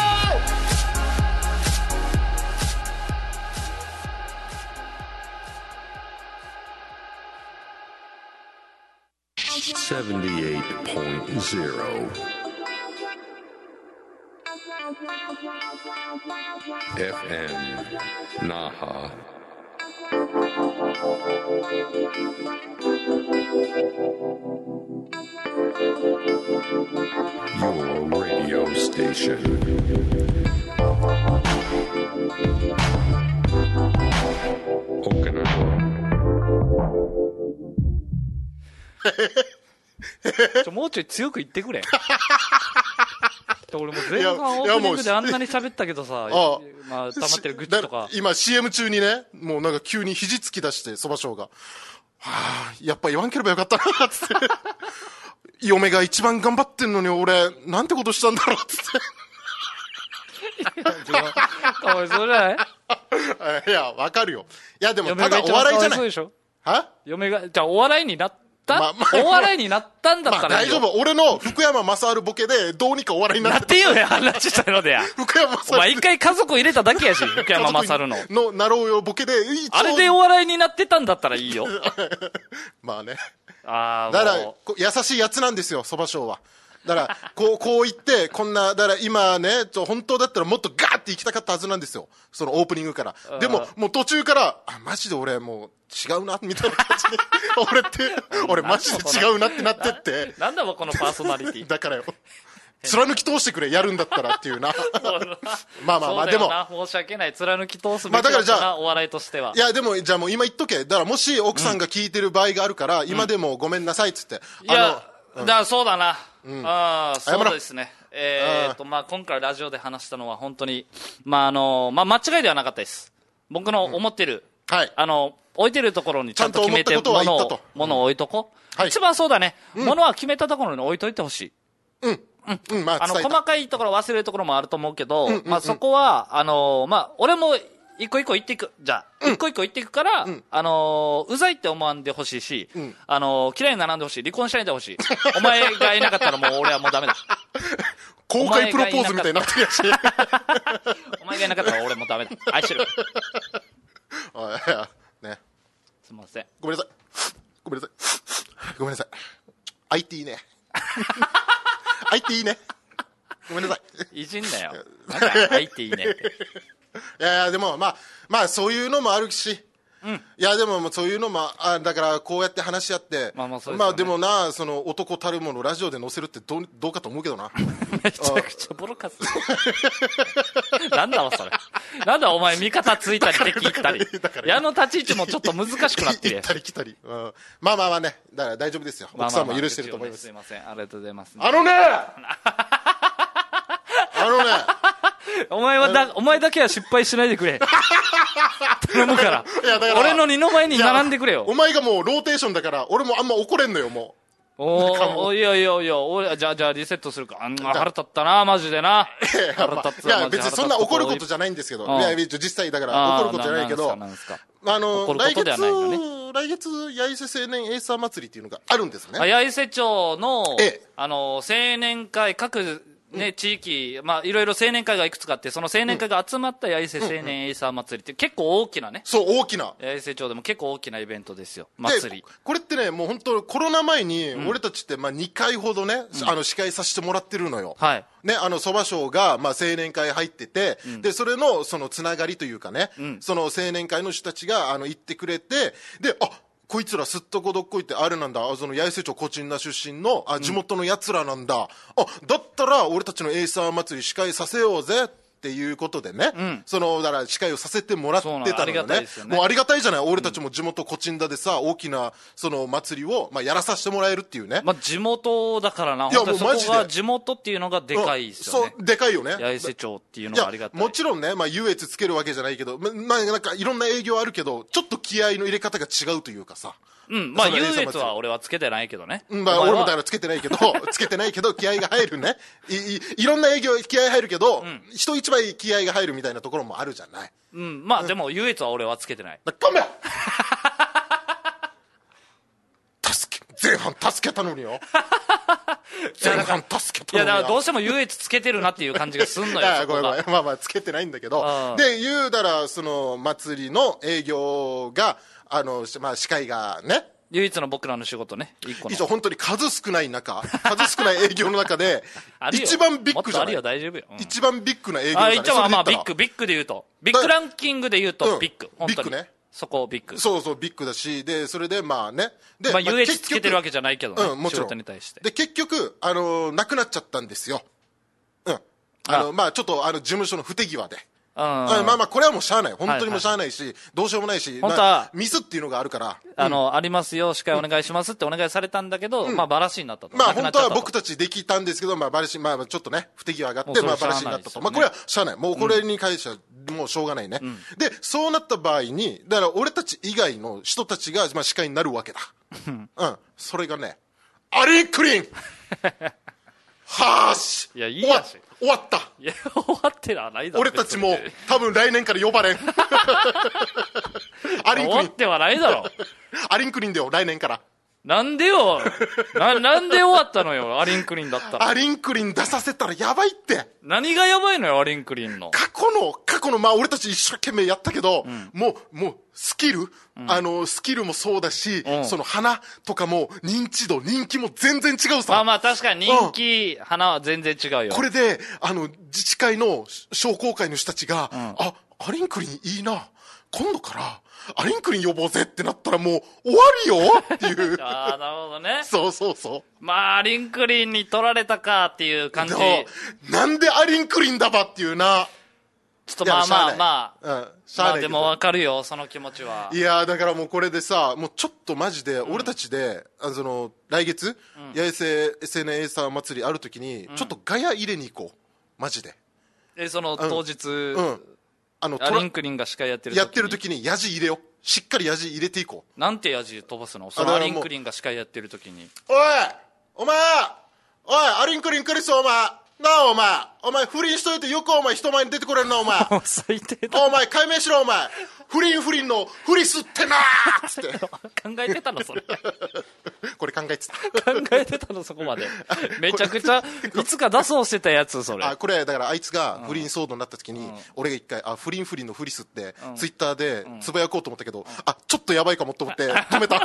セブンティエイトポイントゼロ エフエム 那覇 Your radio station. Okinawa. ちょもうちょい強く言ってくれ俺も前半オープニングであんなに喋ったけどさ、 あまあ、溜まってる愚痴とか今 シーエム 中にね、もうなんか急に肘突き出してそばしょうが、はあ、やっぱ言わんければよかったなつって嫁が一番頑張ってんのに俺なんてことしたんだろうつってかわいそうじゃないいやわかるよ。いやでもただお笑いじゃない。は嫁がじゃあお笑いになったまあまあ、お笑いになったんだったらいいよ、 まあ、大丈夫。俺の福山雅治ボケでどうにかお笑いになってなってよね話したのでや福山雅治お前一回家族入れただけやし福山雅治ののなろうよボケであれでお笑いになってたんだったらいいよまあね。 あだから優しいやつなんですよそばしょうは。だからこうこう言ってこんなだから今ね本当だったらもっとガーって行きたかったはずなんですよそのオープニングから。でももう途中からあマジで俺もう違うなみたいな感じで俺って俺マジで違うなってなってってなんだわこのパーソナリティだからよ貫き通してくれやるんだったらっていうなまあまあまあでも申し訳ない貫き通すべきだったなお笑いとしては。 いやでもじゃあもう今言っとけ。だからもし奥さんが聞いてる場合があるから、うん、今でもごめんなさいっつって、 うん、いや、うん、だからそうだな、うん、あそうですね。えー、っとまあ今回ラジオで話したのは本当にまああのまあ間違いではなかったです。僕の思ってる、うん、はい、あの置いてるところにちゃんと決めて物を物を置いとこう、はい、一番そうだね、うん、物は決めたところに置いといてほしい。うんうんうんまあ、あの細かいところ忘れるところもあると思うけど、うんうんうん、まあそこはあのー、まあ俺も一個一個言っていくじゃあ、うん、一個一個言っていくから、うん、あのー、うざいって思わんでほしいし、うん、あのー、嫌いにならんでほしい、離婚しないでほしいお前がいなかったらもう俺はもうダメだ公開プロポーズみたいになってるやしお前がいなかったら俺もうダメだ愛してるおいやねすみませんごめんなさいごめんなさいごめんなさい アイティー ねアイティー ねごめんなさいいじんなよなんか アイティー ねっていやいやでもまあまあそういうのもあるし、うん、いやでももうそういうのもあだからこうやって話し合ってまあまあそうですよね、まあでもなその男たるものラジオで載せるってどう、どうかと思うけどなめちゃくちゃボロカスなんだわそれなんだお前味方ついたり敵行ったり矢の立ち位置もちょっと難しくなってるやん行ったり来たり、うん、まあまあまあねだから大丈夫ですよ、まあまあまあ、奥さんも許してると思います、 すいませんありがとうございます、ね、 あのねあのねお前はだお前だけは失敗しないでくれ頼むからいやだから俺の二の前に並んでくれよ。 お前がもうローテーションだから俺もあんま怒れんのよもう。 おおいやいやいや俺じゃあじゃあリセットするか。あんな腹立ったなマジでな腹立つ、まあ、いや別にそんな怒ることじゃないんですけど、いや実際だから怒ることじゃないけど、あの来月、ね、来月八重瀬青年エイサー祭りっていうのがあるんですね。 八重瀬町の、ええ、あの青年会各ね、地域、まあ、いろいろ青年会がいくつかあって、その青年会が集まった八重瀬青年エイサー祭りって結構大きなね。 そう、大きな。 八重瀬町でも結構大きなイベントですよ、祭り。 これってね、もう本当コロナ前に、俺たちって、まあ、にかいほどね、うん、あの、司会させてもらってるのよ。はい。ね、あの、蕎麦賞が、まあ、青年会入ってて、うん、で、それの、その、つながりというかね、うん、その青年会の人たちが、あの、行ってくれて、で、あ、こいつらすっとこどっこいってあれなんだ、その八重瀬町コチンナ出身のあ地元のやつらなんだ、うん、あだったら俺たちのエイサー祭り司会させようぜっていうことでね、うん、そのだから司会をさせてもらってたのよ ね, よねもうありがたいじゃない。俺たちも地元コチンダでさ、大きなその祭りを、まあ、やらさせてもらえるっていうね、 まあ、地元だからな。いやもうマジでそこが地元っていうのがでかいですよね、 うん、そうでかいよね。 八重瀬町っていうのがありがたい。 いやもちろんね、まあ、優越つけるわけじゃないけど、ま、まあ、なんかいろんな営業あるけどちょっと気合いの入れ方が違うというかさ、 うんまあその優エイサー祭り越は俺はつけてないけどね。 うんまあ、俺もだからつけてないけどつけてないけど気合が入るね。いいいろんな営業気合入るけど、うん、人一倍気合が入るみたいなところもあるじゃない。 うんまあ、うん、でも優越は俺はつけてない。 だっかめ助け前半助けたのによ前半助けたのによ。いやだからどうしても優越つけてるなっていう感じがすんのよ。 ごめんごめんまあまあつけてないんだけど、で言うたらその祭りの営業があの、まあ、司会がね唯一の僕らの仕事ね一個の一応本当に数少ない中数少ない営業の中で一番ビッグじゃない。 もっとあるよ大丈夫よ、うん、 一番ビッグな営業じゃない。 あ一応まあビッグビッグで言うとビッグランキングで言うとビッグ、 うん、ビッグね。 そこビッグそうそうビッグだしでそれでまあねで、 まあ、優越つけてるわけじゃないけどね、 うん、もちろん仕事に対してで結局あのなくなっちゃったんですよ。うんあのまあちょっとあの事務所の不手際でうん、まあまあこれはもうしゃあない本当にもうしゃあないし、はいはい、どうしようもないし本当は、まあ、ミスっていうのがあるからあの、うん、ありますよ司会お願いしますってお願いされたんだけど、うん、まあバラシになったと。 まあ本当は僕たちできたんですけどまあバラシまあちょっとね不手際があってまあバラシになったと、ね、まあこれはしゃあないもうこれに関してはもうしょうがないね、うん、でそうなった場合にだから俺たち以外の人たちがまあ司会になるわけだうんそれがねアリンクリンはーしいやいいやし終わったいや終わってはないだろ俺たちも多分来年から呼ばれんアリンクリン終わってはないだろアリンクリンだよ来年から。 なんでよ な, なんで終わったのよアリンクリンだったら。 アリンクリン出させたらやばいって。 何がやばいのよアリンクリンの過去の過去のまあ俺たち一生懸命やったけど、うん、もうもうスキル、うん、あのスキルもそうだし、うん、その花とかも認知度人気も全然違うさ。 まあまあ確かに人気、うん、花は全然違うよ。 これであの自治会の商工会の人たちが、うん、あアリンクリンいいな今度からアリンクリン呼ぼうぜってなったらもう終わりよっていうああなるほどね。 そうそうそうまあアリンクリンに取られたかっていう感じ。 なんでアリンクリンだばっていうな。 ちょっとまあまあまあ、 うん、 まあでも分かるよその気持ちは。 いやだからもうこれでさもうちょっとマジで俺たちで、うん、あのその来月、うん、八重瀬 エスエヌエー サー祭りある時に、うん、ちょっとガヤ入れに行こうマジで。 えその当日、うん、うんあのアリンクリンが司会やってる時にやってる時にヤジ入れよう。しっかりヤジ入れていこう。なんてヤジ飛ばすのそのアリンクリンが司会やってる時に。 おいお前おいアリンクリンクリスお前なあお前お前不倫しといてよくお前人前に出てこれんなお前最低だ。 お前解明しろお前不倫不倫のフリスってなーっつって考えてたのそれこれ考えてた考えてたのそこまでめちゃくちゃいつか出そうしてたやつそれ。 あこれだからあいつが不倫騒動になった時に、うん、俺が一回あ不倫不倫のフリスって、うん、ツイッターでつぶやこうと思ったけど、うん、あちょっとやばいかもと思って止めた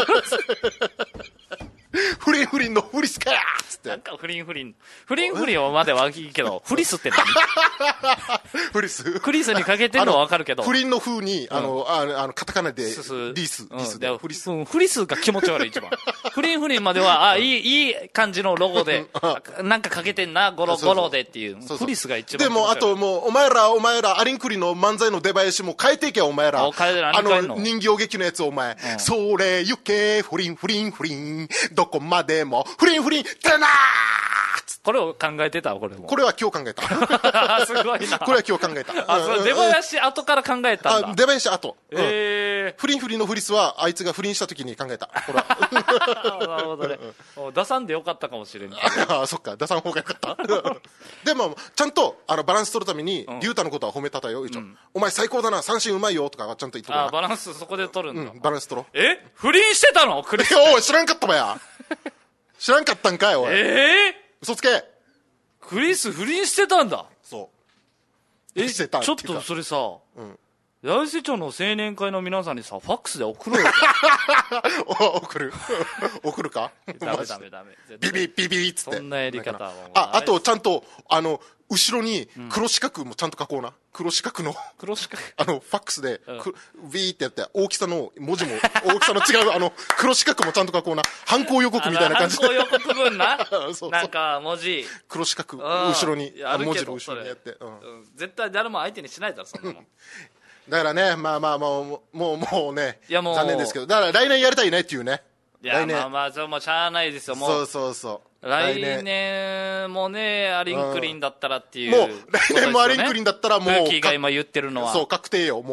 不倫不倫のフリスかーっつってなんか不倫不倫不倫不倫まではいいけどフリスって何フリスクリスにかけてるのは分かるけど不倫の風にあの、うん、あのあのカタカナでリースリースで、 うん、フリス、うん、フリスが気持ち悪い一番不倫不倫まではあいいいい感じのロゴでなんかかけてんなゴロゴロでっていうそうそうフリスが一番でもあともうお前らお前らアリンクリの漫才の出囃子も変えていけよお前らあの人形劇のやつお前、うん、それゆけ不倫不倫不倫どこまでも不倫不倫ってなーこれを考えてたこれもこれは今日考えたすごいなこれは今日考えたあそれ出囃子後から考えたんだ。 あ出囃子後、 うんえー、 不倫不倫のフリスはあいつが不倫した時に考えたこれはなるほどね出さんでよかったかもしれんああそっか出さん方がよかったでもちゃんとあのバランス取るために龍太、うん、のことは褒めたたよ一応、うん、お前最高だな三振うまいよとかちゃんと言っとこうな。 あバランスそこで取るんだ、 うん、バランス取ろう。 え不倫してたのクリスおい知らんかったばや知らんかったんかいおいええー、嘘つけクリス不倫してたんだ。 そうえちょっとそれさ、うん、八重瀬町の青年会の皆さんにさファックスで送ろうよ送る送るかダメダメダメビビビビっつってそんなやり方はああとちゃんとあの後ろに黒四角もちゃんと書こうな、うん、黒四角の黒四角あのファックスで、うん、ビーってやって大きさの文字も大きさの違うあの黒四角もちゃんと書こうな犯行予告みたいな感じで犯行予告文なそうそうなんか文字黒四角後ろに文字の後ろにやって、うんうん、絶対誰も相手にしないだろそんなのだからねまあまあもうもうもうねいやもう残念ですけどだから来年やりたいねっていうね。 いやまあまあそれもしゃあないですよもうそうそうそう来年もねアリンクリンだったらっていう、 うん、もう来年もアリンクリンだったらもうルーキーが今言ってるのはそう確定よも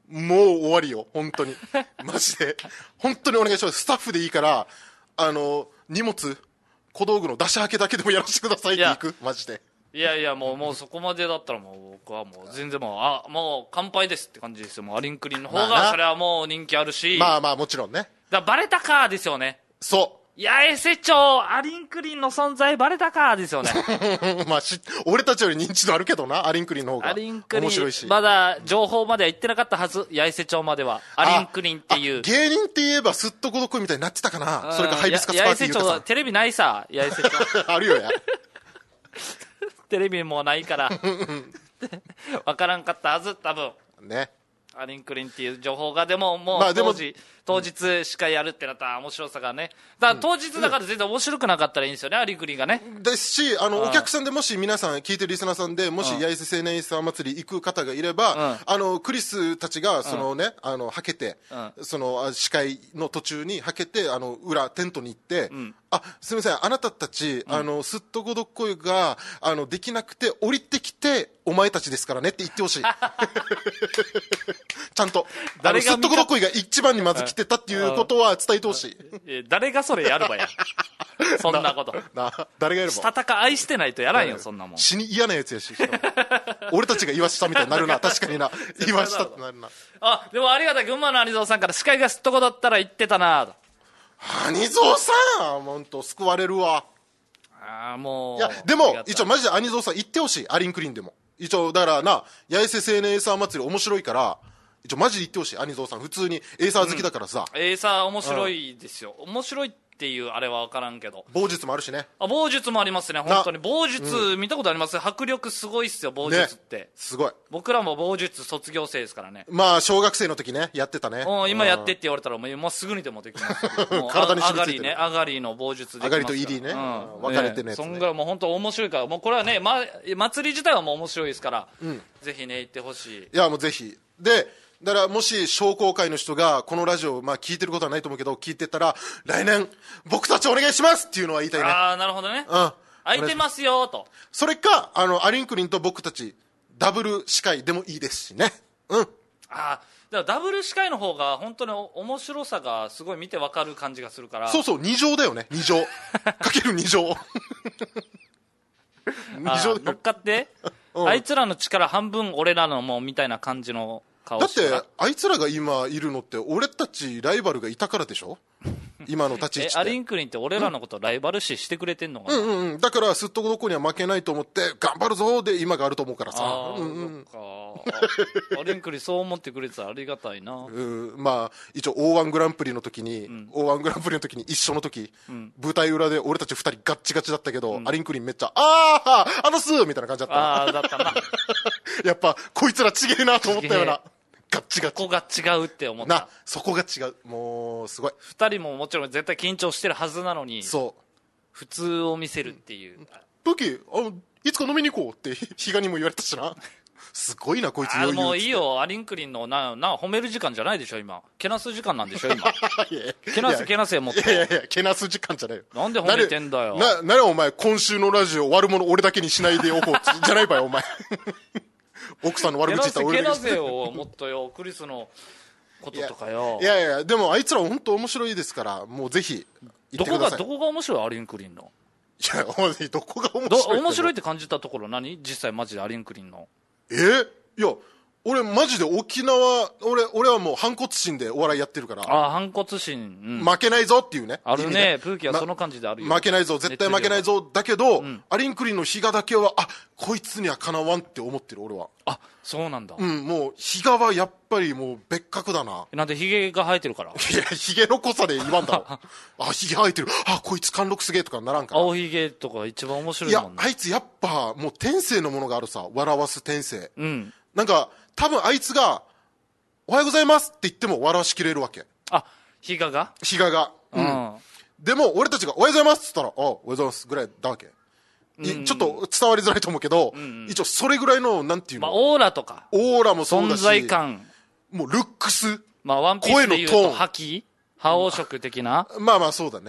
もう終わりよ本当にマジで本当にお願いします。スタッフでいいからあの荷物小道具の出しはけだけでもやらせてくださいって行くマジで。 いやいやもうもうそこまでだったらもう僕はもう全然もうあもう乾杯ですって感じですよ。もうアリンクリンの方がそれはもう人気あるし、 まあまあもちろんね。 だからバレたかですよね。 そう八重瀬町アリンクリンの存在バレたかですよねまあし俺たちより認知度あるけどなアリンクリンの方がアリンクリン面白いし、 まだ情報までは行ってなかったはず。八重瀬町まではアリンクリンっていう芸人って言えばすっとこどっこいみたいになってたかな。それかハイビスカスパーティーいうか八重瀬町はテレビないさ。八重瀬町あるよやテレビもないから分からんかったはず多分ね。 アリンクリンっていう情報がでももうまあでも当時、当日しかやるってなったら面白さがね。だから当日だから全然面白くなかったらいいんですよね、アリンクリンがね。 ですしあのうんお客さんでもし皆さん聞いてるリスナーさんでもしうん八重瀬青年イースター祭り行く方がいれば、 うんあのクリスたちがそのね、あのはけて、 うそのあ司会の途中にはけてあの裏テントに行って、 んあすみませんあなたたち、あのすっとこどっこいがあのできなくて降りてきてお前たちですからねって言ってほしいちゃんとあの誰がすっとこどっこいが一番にまず来てたっていうことは伝えてほしいえ誰がそれやるばやそんなことな誰がやればしたたか愛してないとやらんよ、そんなもん。 死に嫌なやつやししかも俺たちが言わしたみたいになるな確かにな言わしたってなるな。 あでもありがたい群馬の有蔵さんから司会がすっとこだったら言ってたなと。 兄蔵さん本当救われるわ。 ああもういやでも一応マジで兄蔵さん言ってほしいアリンクリンでも一応だからな八重瀬青年エーサー祭り面白いから一応マジで言ってほしい兄蔵さん普通にエーサー好きだからさ、 うん、エーサー面白いですよ。面白いっていうあれは分からんけど棒術もあるしね。 あ棒術もありますね本当に。棒術見たことあります。迫力すごいっすよ棒術って、 ね、すごい。 僕らも棒術卒業生ですからね。 まあ小学生の時ねやってたね。 うん今やってって言われたらもうもうすぐにでもできますもう体にあ染みついてるアガリねアガリの棒術できますから。 アガリとイリね、 うん分かれてるやつね。 そんぐらいもう本当面白いからもうこれはね、ま、祭り自体はもう面白いですから、うん、ぜひね行ってほしい。 いやもうぜひでだからもし商工会の人がこのラジオ、まあ、聞いてることはないと思うけど聞いてたら来年僕たちお願いしますっていうのは言いたいね。 ああなるほどね、 うん、 空いてますよと。 それかあのアリンクリンと僕たちダブル司会でもいいですしね。うん。 ああだからダブル司会の方が本当に面白さがすごい見てわかる感じがするから。 そうそうに乗だよねに乗かけるに乗に乗乗っかって、うん、あいつらの力半分俺らのもうみたいな感じの顔だっしててあいつらが今いるのって俺たちライバルがいたからでしょ今の立ち位置って。 えアリンクリンって俺らのことライバル視してくれてんのかな。 うんうんうんだからすっとこどっこには負けないと思って頑張るぞで今があると思うからさ。 あ、 うんうん、 そっかアリンクリンそう思ってくれてたらありがたいな。 うんまあ一応 オーワン グランプリの時に、うん、オーワン グランプリの時に一緒の時、うん、舞台裏で俺たちふたりガッチガチだったけど、うん、アリンクリンめっちゃあああのスーみたいな感じだったああだったなやっぱこいつらちげえなと思ったようなガッチガチ。 ここが違うって思ったな。そこが違うもうすごい。 ふたりももちろん絶対緊張してるはずなのにそう普通を見せるっていう、うん、 ブキあいつか飲みに行こうって比嘉にも言われたしなすごいなこいつ余裕。 あもういいよアリンクリンのなな褒める時間じゃないでしょ今。けなす時間なんでしょ今けなすけなせもっと。 いやいやいやけなす時間じゃないよ。 なんで褒めてんだよ。 なならお前今週のラジオ悪者俺だけにしないでおこうじゃないばよお前奥さんの悪口言ったら俺だけにけなせよもっとよクリスのこととかよ。 いやいやいやでもあいつら本当面白いですからもうぜひ行ってください。 どこがどこが面白いアリンクリンの。 いやどこが面白い面白いって感じたところ何実際マジでアリンクリンの。 えー、いや俺マジで沖縄 俺, 俺はもう反骨心でお笑いやってるから。 ああ反骨心、うん、 負けないぞっていうねあるね。プーキーはその感じであるよ、 ま、負けないぞ絶対負けないぞだけど、うん、アリンクリンの比嘉だけはあこいつにはかなわんって思ってる俺は。 あそうなんだ。 うんもう比嘉はやっぱりもう別格だな。 なんでヒゲが生えてるから。 いやヒゲの濃さで言わんだろあヒゲ生えてるあこいつ貫禄すげえとかならんから。 青ヒゲとか一番面白いもんね。 いやあいつやっぱもう天性のものがあるさ笑わす天性。 うんなんか多分あいつがおはようございますって言っても笑わしきれるわけ。 あ比嘉が比嘉が、うん、うん、でも俺たちがおはようございますって言ったらあおはようございますぐらいだわけ、うん、ちょっと伝わりづらいと思うけど、うん、一応それぐらいのなんていうの、 まあ、オーラとかオーラもそうだし存在感もうルックス、 まあ、ワンピースでいうと覇気覇王色的なまあまあそうだね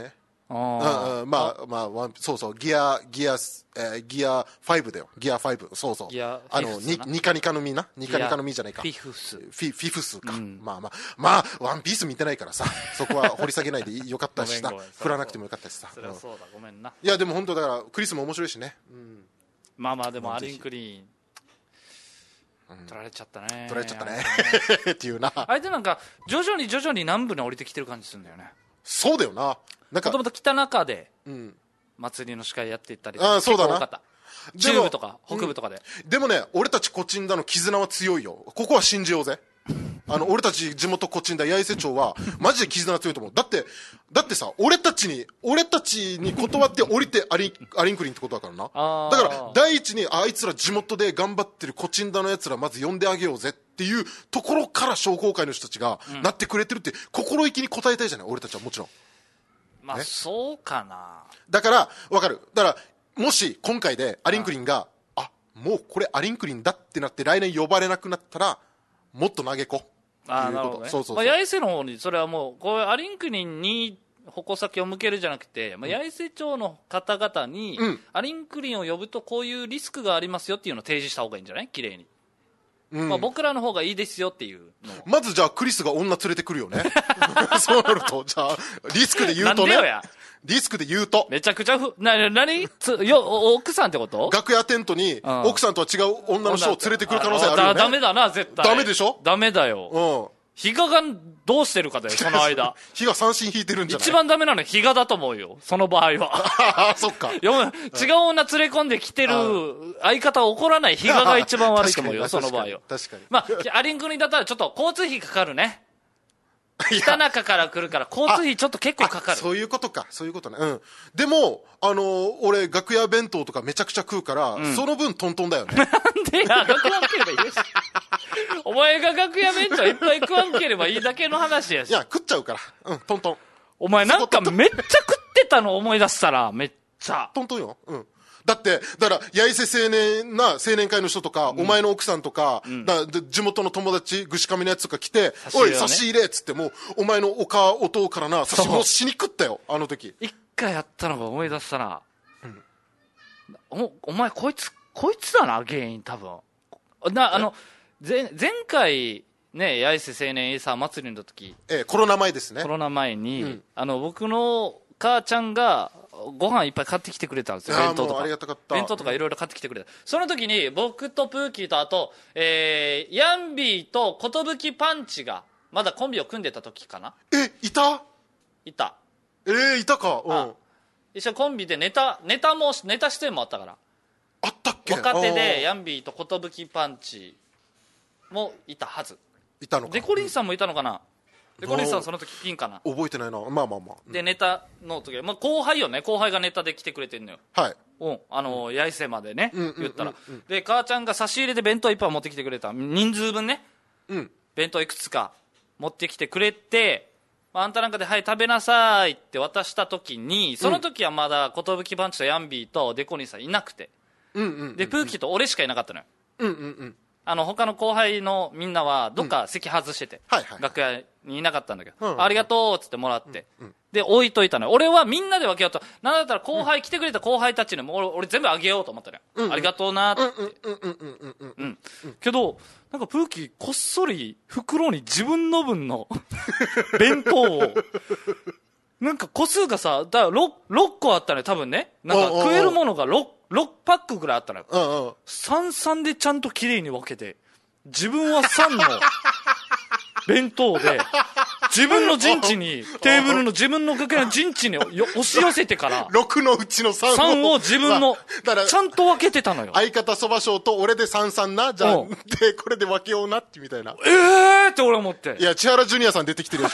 あうんうん、まあまあワンそうそうギアギア、えー、ギアファイブだよギアファイブそうそうギアあのフィフスなニカニカの実なニカニカの実じゃないかフィフスフィフィフスか、うん、まあまあまあワンピース見てないからさそこは掘り下げないでよかったしさ振らなくてもよかったしさそりゃそうだごめんな。 いやでも本当だからクリスも面白いしね、うん、 まあまあでもアリンクリーン取られちゃったね、 取られちゃったねっていうなあれでなんか徐々に徐々に南部に降りてきてる感じするんだよね。 そうだよななんかもともと北中で祭りの司会やっていったりとか、うん、そうだな中部とか北部とかで、 うん、でもね俺たちコチンダの絆は強いよ。ここは信じようぜあの俺たち地元コチンダ八重瀬町はマジで絆強いと思う。だってだってさ俺たちに俺たちに断って降りてアリンアリンクリンってことだからな。だから第一にあいつら地元で頑張ってるコチンダのやつらまず呼んであげようぜっていうところから商工会の人たちがなってくれてるって心意気に応えたいじゃない俺たちは。もちろんまあ、ね、そうかな。 だから分かる。だからもし今回でアリンクリンがあもうこれアリンクリンだってなって来年呼ばれなくなったらもっと投げこあなるほどね。そうそうそう、まあ、八重瀬の方にそれはもうこうアリンクリンに矛先を向けるじゃなくて、まあ、八重瀬町の方々に、うん、アリンクリンを呼ぶとこういうリスクがありますよっていうのを提示した方がいいんじゃない？綺麗に、うんまあ、僕らの方がいいですよっていうのまずじゃあクリスが女連れてくるよねそうなるとじゃあリスクで言うとねなんでよやリスクで言うとめちゃくちゃふな何つよ奥さんってこと？ 楽屋テントに奥さんとは違う女の人を連れてくる可能性あるよね。 ダメだな絶対。 ダメでしょ？ ダメだよ。うん比嘉がどうしてるかだよその間比嘉三振引いてるんじゃない？ 一番ダメなのは比嘉だと思うよその場合はそっか違う女連れ込んできてる相方は怒らない比嘉が一番悪いと思うよその場合は。 確かにまあアリンクリンだったらちょっと交通費かかるね。北中から来るから交通費ちょっと結構かかる。 そういうことかそういうことね。うんでもあのー、俺楽屋弁当とかめちゃくちゃ食うから、うん、その分トントンだよね。 なんでや楽屋食えばいいしお前が楽屋弁当いっぱい食わんければいいだけの話やし。 いや食っちゃうからうんトントン。 お前なんかめっちゃ食ってたの思い出したらめっちゃトントンよ。うんだってだから八重瀬青年な青年会の人とか、うん、お前の奥さんとか、うん、だ地元の友達ぐしかみのやつとか来て、ね、おい差し入れっつってもうお前のおかおとうからな差し入れしに食ったよあの時。 一回やったのが思い出したな、うん、お, お前こいつこいつだな原因多分なあの前前回ね八重瀬青年エイサー祭りの時、 ええ、コロナ前ですね。 コロナ前に、うん、あの僕の母ちゃんがご飯いっぱい買ってきてくれたんですよ。弁当とか弁当とかいろいろ買ってきてくれた、うん、その時に僕とプーキーとあと、えー、ヤンビーと寿パンチがまだコンビを組んでた時かな。 えいたいたえー、いたか、うん、あ一緒コンビでネタネタもネタ出演もあったから。 あったっけ。 若手でヤンビーと寿パンチもいたはず。 いたのか。 デコリンさんもいたのかな。デコリンさんその時ピンかな。 覚えてないな。まあまあまあ、 うん、でネタの時、まあ、後輩よね。後輩がネタで来てくれてんのよ。 はい、 うん、あの八重瀬までね、うん、言ったら、うんうんうん、で母ちゃんが差し入れで弁当いっぱい持ってきてくれた。人数分ね、うん、弁当いくつか持ってきてくれて、まあ、あんたなんかではい食べなさいって渡した時に、その時はまだ寿パンチとヤンビーとデコリンさんいなくて、うんうんうんうん、でプーキーと俺しかいなかったのよ、うんうんうん、あの他の後輩のみんなはどっか席外してて、うんはいはい、楽屋にいなかったんだけど、うんうん、ありがとうっつってもらって、うんうん、で置いといたのよ。俺はみんなで分けようと、なんだったら後輩、うん、来てくれた後輩たちにも 俺, 俺全部あげようと思ったのよ、うんうん、ありがとうなってけどなんかプーキーこっそり袋に自分の分の弁当をなんか個数がさだ 6, ろっこあったのよ多分ね。なんか食えるものが 6, ろくパックぐらいあったのよ。さんさんでちゃんときれいに分けて自分はさんの弁当で自分の陣地にテーブルの自分の楽屋の陣地に押し寄せてからろくのうちのさんをさんを自分のちゃんと分けてたのよ。 相方そば賞と俺でさんさんなじゃあでこれで分けようなってみたいな。 えーって俺思って。 いや千原ジュニアさん出てきてるよ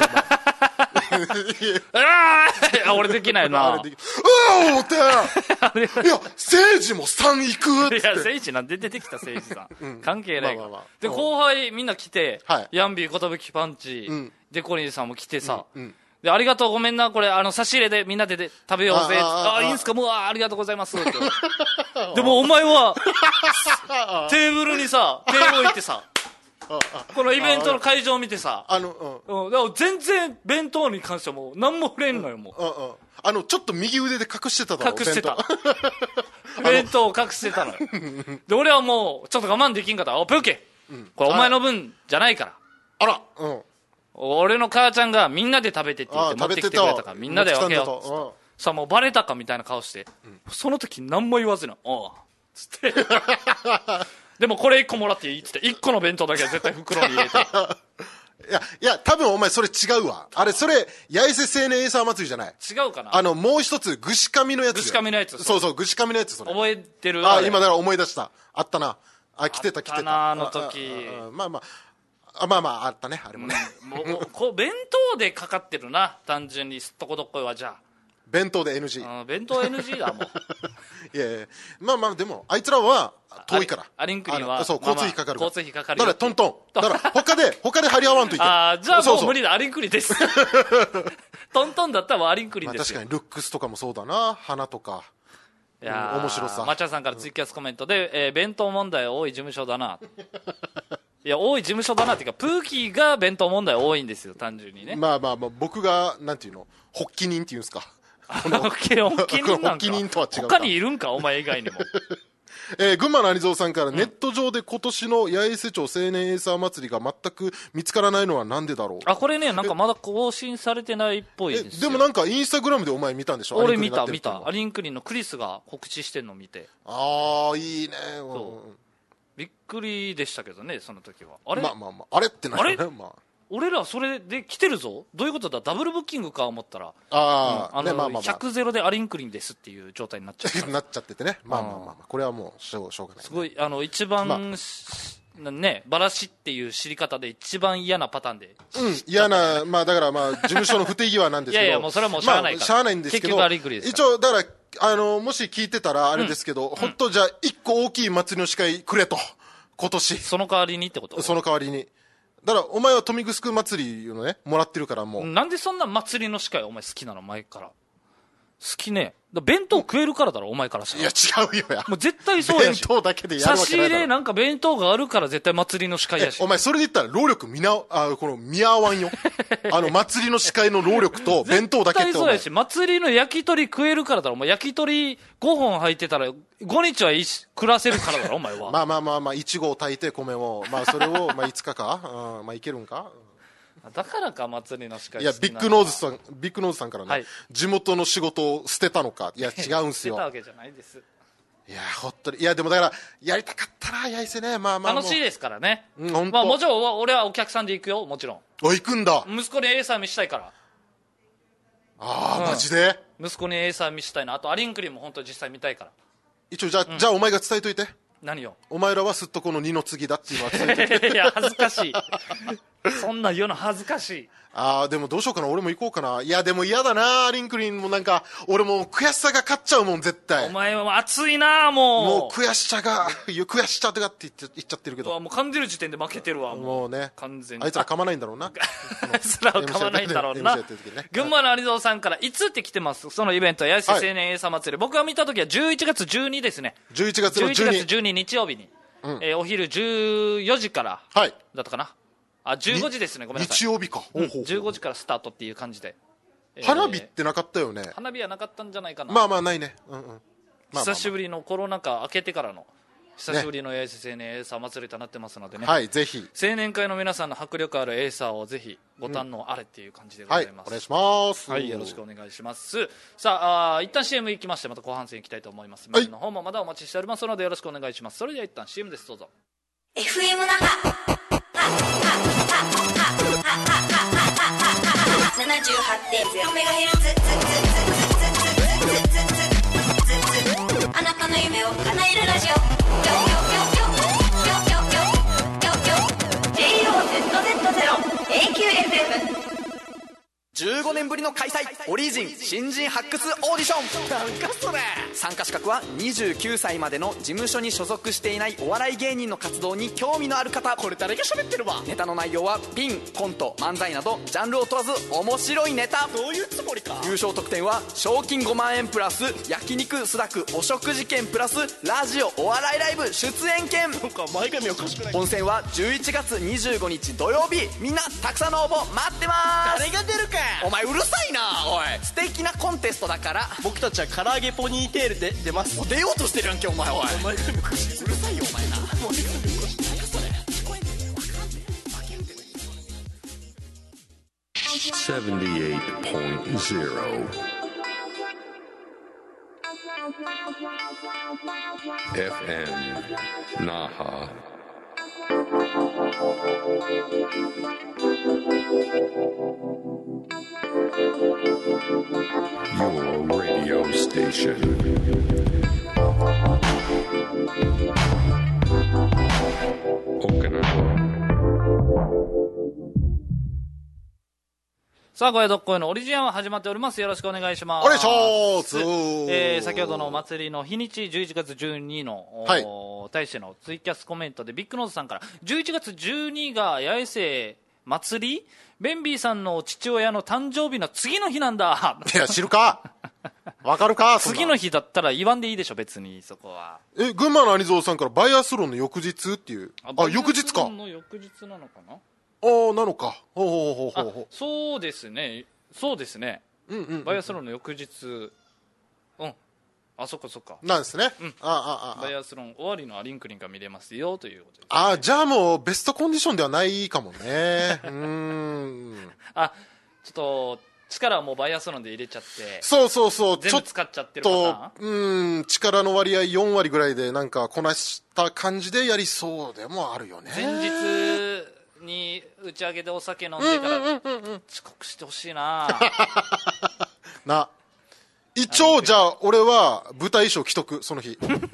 あ俺できないな。うわー思っていや誠治もさん行くって。 いや誠治なんで出てきた誠治さん、うん、関係ないから、まあまあまあ、で後輩みんな来て、はい、ヤンビー寿パンチ、うん、デコリンさんも来てさ、うんうん、でありがとうごめんなこれあの差し入れでみんなでで食べようぜ。ああいいんすかもうあありがとうございますってでもお前はテーブルにさ手を置いてさこのイベントの会場を見てさ、 あの、 うん、うん、だから全然弁当に関してはもう何も触れんのよ、もう、 うんうん、あのちょっと右腕で隠してただろ、 隠してた弁当を隠してたのよで俺はもうちょっと我慢できんかったら、おプーケ、うん、これお前の分じゃないから、 あら、うん、 俺の母ちゃんがみんなで食べてって言って持ってきてくれたから、みんなで分けようさあ、もうバレたかみたいな顔して、うん、その時何も言わずにおうつってでもこれいっこもらっていいっつっていっこの弁当だけは絶対袋に入れていやいや、多分お前それ違うわ。あれ、それ八重瀬青年エイサー祭りじゃない。 違うかな。 あのもう一つぐしかみのやつ。 ぐしかみのやつ。 そうそう、ぐしかみのやつ。それ覚えてる。 あ、今だから思い出した。あったな。あ、来てた来てた。 あの時ああ、まあまああ、まあまああったね、あれもね、 うん、もうこう弁当でかかってるな、単純にすっとこどっこいは。じゃあ弁当で エヌジー。 うん、弁当 エヌジー だもんいやいや、まあまあでもあいつらは遠いから、 アリンクリンはそう、交通費かかるから、 交通費かかるだからトントン、だから他で他で張り合わんといけない。 ああ、じゃあもう無理だ、アリンクリンですトントンだったらもうアリンクリンですよ、 まあ、確かにルックスとかもそうだな、花とか。 いや、 うん、面白さ。 マチャさんからツイキャスコメントで、えー、弁当問題多い事務所だないや、多い事務所だなっていうか、プーキーが弁当問題多いんですよ、単純にね。 まあまあまあ、僕がなんていうの、発起人っていうんですか、 発起人なんか発起人とは違うか。 他にいるんか、お前以外にもえー、群馬の有蔵さんから、うん、ネット上で今年の八重瀬町青年エイサー祭りが全く見つからないのはなんでだろう。 あ、これね、なんかまだ更新されてないっぽいですよ。 でもなんかインスタグラムでお前見たんでしょ。 俺見た見た、アリンクリンのクリスが告知してんの見て、 ああいいね、 そう、びっくりでしたけどね、その時は。あれ、 まあまあまあ、あれってなるね、まあ、 俺らそれで来てるぞ、どういうことだ、ダブルブッキングか思ったら、 あ、 うん、あの、ね、まあまあまあ、ひゃくゼロでアリンクリンですっていう状態になっちゃってなっちゃっててね、まあまあまあ、まあ、これはもうしょう、しょうがない、ね、 すごい、あの一番、まあ、ね、バラシっていう知り方で一番嫌なパターンで、 うん、嫌な、まあだからまあ事務所の不手際なんですけど、 いやいや、もうそれはもうしゃあないから、まあ、 しゃあないんですけど、 結局アリンクリンですから、一応だからあのもし聞いてたらあれですけど、うん、本当じゃあ一個大きい祭りの司会くれと、今年その代わりにってこと。 その代わりにだからお前は豊見城祭りのねもらってるから、もうなんでそんな祭りの司会お前好きなの、前から好きね。だ弁当食えるからだろ、お前からしたら。 いや違うよや、 もう絶対そうやし、 弁当だけでやるわけないだろ。 差し入れなんか弁当があるから絶対祭りの司会やし。 お前それで言ったら労力見なあこの見合わんよあの祭りの司会の労力と弁当だけって絶対そうやし、祭りの焼き鳥食えるからだろ、お前焼き鳥ごほん入ってたらごにちはいし暮らせるからだろお前はまあまあまあまあいちごを炊いて米を、まあそれをまあいつかか、うん、まあいけるんか、 だからか祭りの司会。 いやビッグノーズさん、ビッグノーズさんからね、はい、地元の仕事を捨てたのか、いや違うんすよ捨てたわけじゃないです。 いやほっといやでもだからやりたかったな、八重瀬ね、まあまあ楽しいですからね、 うん、本当、 まあ、もちろん俺はお客さんで行くよ、もちろん。 お行くんだ、 息子にエイサー見したいから。 ああ、うん、マジで息子にエイサー見したいな、あとアリンクリンも本当実際見たいから。 一応じゃあ、うん、じゃあお前が伝えといて。 何よ。 お前らはすっとこの二の次だっていうのは伝えといていや恥ずかしいそんな言うの恥ずかしい。 ああでもどうしようかな、俺も行こうかな。いやでも嫌だな、アリンクリンもなんか俺もう悔しさが勝っちゃうもん絶対。 お前は熱いな、もうもう悔しさが悔しさとかって言っちゃってるけど、 もう噛んでる時点で負けてるわ、 もうね、 完全にあいつら噛まないんだろうなあいつらは噛まないんだろうな群馬の有蔵さんからいつって来てます、そのイベント八重瀬青年エイサー祭り、はい、僕が見た時はじゅういちがつじゅうにですね、 じゅういちがつのじゅうに、 じゅういちがつじゅうに日曜日に、うん、えー、お昼じゅうよじからだったかな、はい、あじゅうごじですね、ごめんなさい、 日曜日か、 うん、じゅうごじからスタートっていう感じで、 えー、花火ってなかったよね。 花火はなかったんじゃないかな。 まあまあないね、うんうん、まあまあまあ、 久しぶりのコロナ禍明けてからの久しぶりの八重瀬青年エイサー祭りとなってますのでね、 はい、ぜひ青年会の皆さんの迫力あるエイサーをぜひご堪能あれっていう感じでございます、 うん、はい、お願いします。 はい、よろしくお願いします。さあ、あ一旦 シーエム 行きましてまた後半戦行きたいと思います。メールの方もまだお待ちしておりますのでよろしくお願いします。それでは一旦 シーエム です、どうぞ。 エフエム 那覇 ななじゅうはちてんゼロメガヘルツ あなたの夢を叶えるラジオ ジェイオーゼットゼットゼロ エーキューエフエムじゅうごねんぶりの開催オリジン新人発掘オーディション。なんかそれ。参加資格はにじゅうきゅうさいまでの事務所に所属していないお笑い芸人の活動に興味のある方。これ誰が喋ってるわ。ネタの内容はピン、コント、漫才などジャンルを問わず面白いネタ。どういうつもりか。優勝特典は賞金ごまんえんプラス焼肉スダクお食事券プラスラジオお笑いライブ出演券。なんか前髪おかしくない。本選はじゅういちがつにじゅうごにち土曜日。みんなたくさんの応募待ってます。誰が出るか。お前うるさいなおい。素敵なコンテストだから。僕たちは唐揚げポニーテールで出ます。出ようとしてるやんけお前。おいお前髪おかしい。うるさいよお前な。もう髪おかしい。何それ聞こえんねん。 セブンティエイトポイントゼロ エフエム Naha Your radio station Okinawa。 さあ、ごやどっこいのオリジアンは始まっております。よろしくお願いします。 お願いします。 えー、先ほどのお祭りの日にち、じゅういちがつじゅうににちの、はい、対してのツイキャスコメントでビッグノーズさんから、じゅういちがつじゅうににちが八重瀬祭りベンビーさんの父親の誕生日の次の日なんだ。 いや、知るかわかるか。 次の日だったら言わんでいいでしょ、別にそこは。 え、群馬の兄蔵さんからバイアスロンの翌日っていう。あ、翌日か。バイアスロンの翌日なのかな。 ああ、なのか。ほうほうほうほうほう。 そうですね。そうですね。 うんうん、うん。 バイアスロンの翌日。うん。あ、そっかそっか。 なんですね。 うん。 ああ、ああ。 バイアスロン終わりのアリンクリンが見れますよということです、ね。 ああ、じゃあもうベストコンディションではないかもね。うーん。 あ、ちょっと、力はもうバイアスロンで入れちゃって。 そうそうそう。 全部使っちゃってるパターン。 と、うん、力の割合よんわりぐらいでなんかこなした感じでやりそうでもあるよね。 前日に打ち上げでお酒飲んでから遅刻してほしいな。 な。一応じゃあ俺は舞台衣装着とくその日。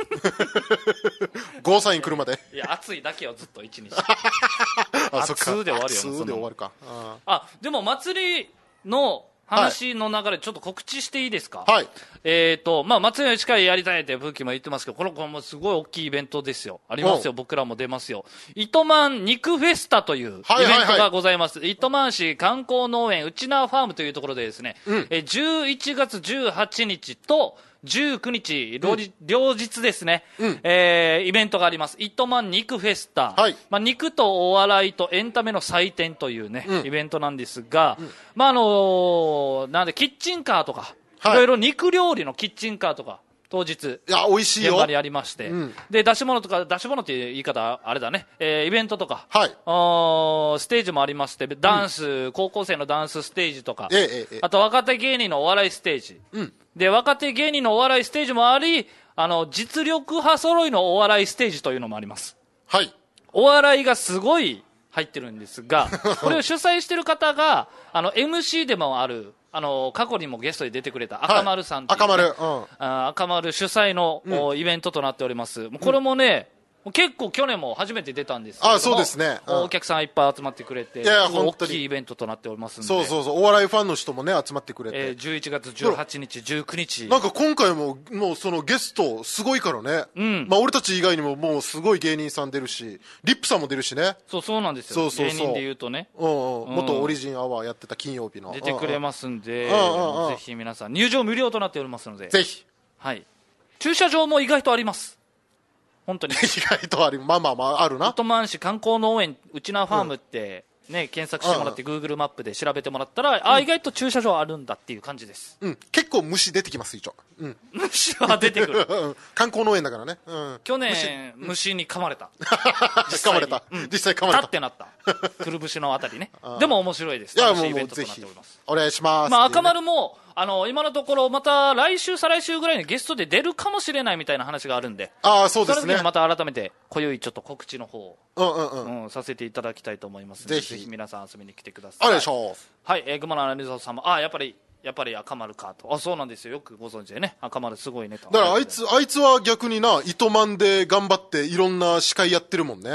ゴーサイン来るまで。 いや暑いだけよずっと一日。 あ、そっか。 暑で終わるよ。 暑で終わるか。 あ, あでも祭りの話の流れちょっと告知していいですか。 はい。 えっ、ー、とまあ祭りの司会やりたいってブーキも言ってますけど、この子もすごい大きいイベントですよ。ありますよ。僕らも出ますよ。糸満肉フェスタというイベントがございます。はいはいはい、糸満市観光農園ウチナーファームというところでですね、うん、えじゅういちがつじゅうはちにちとじゅうくにち、両日、うん、両日ですね、うん、えー、イベントがあります。糸満肉フェスタ、はい、まあ、肉とお笑いとエンタメの祭典というね、うん、イベントなんですが、うん、まああのー、なんでキッチンカーとか、はい、いろいろ肉料理のキッチンカーとか当日いや美味しいよ現場にありまして、うん、で出し物とか出し物っていう言い方あれだね、えー、イベントとか、はい、おステージもありまして、ダンス、うん、高校生のダンスステージとか、ええええ、あと若手芸人のお笑いステージ、うん、で若手芸人のお笑いステージもあり、あの実力派揃いのお笑いステージというのもあります。はい。お笑いがすごい入ってるんですが、これを主催してる方があの エムシー でもある、あの過去にもゲストで出てくれた赤丸さん、ね、はい、赤丸、うん、あ赤丸主催の、うん、イベントとなっております。これもね、うん、結構去年も初めて出たんですけども、あ、そうですね、うん、お客さんいっぱい集まってくれて、いや大きいイベントとなっておりますんで、 そうそうそう、お笑いファンの人もね集まってくれて、えー、じゅういちがつじゅうはちにちじゅうくにち、 なんか今回ももうそのゲストすごいからね、うん、まあ俺たち以外にももうすごい芸人さん出るし、リップさんも出るしね。 そうそうなんですよ。そうそうそう、芸人で言うとね、 うんうん、元オリジンアワーやってた金曜日の出てくれますんで、うんうん、ぜひ皆さん入場無料となっておりますので、 ぜひ、 はい、駐車場も意外とあります。本当に意外とある、まあまあまああるな。 糸満市観光農園ウチナーファームって、うん、ね、検索してもらって、うん、Google マップで調べてもらったら、うん、あ、意外と駐車場あるんだっていう感じです。 うん、結構虫出てきます一応、うん、 虫は出てくる、 うん、観光農園だからね、うん、 去年 虫,、うん、虫に噛まれた噛まれた、うん、実際噛まれたタってなったくるぶしのあたりねでも面白いです。楽しいイベントとなっております。 お願いします。 まあ、赤丸もあの今のところまた来週再来週ぐらいにゲストで出るかもしれないみたいな話があるんで、 ああそうですね、 その時にまた改めて今宵ちょっと告知の方を、 うんうんうんうん、させていただきたいと思いますので、ぜひぜひ皆さん遊びに来てください。 あれでしょう。 はい、えー、熊野アナリゾさんも、あ、やっぱりやっぱり赤丸かと。あ、そうなんですよ、よくご存知でね、赤丸すごいねと。 だからあいつあいつは逆にな糸満で頑張っていろんな司会やってるもんね。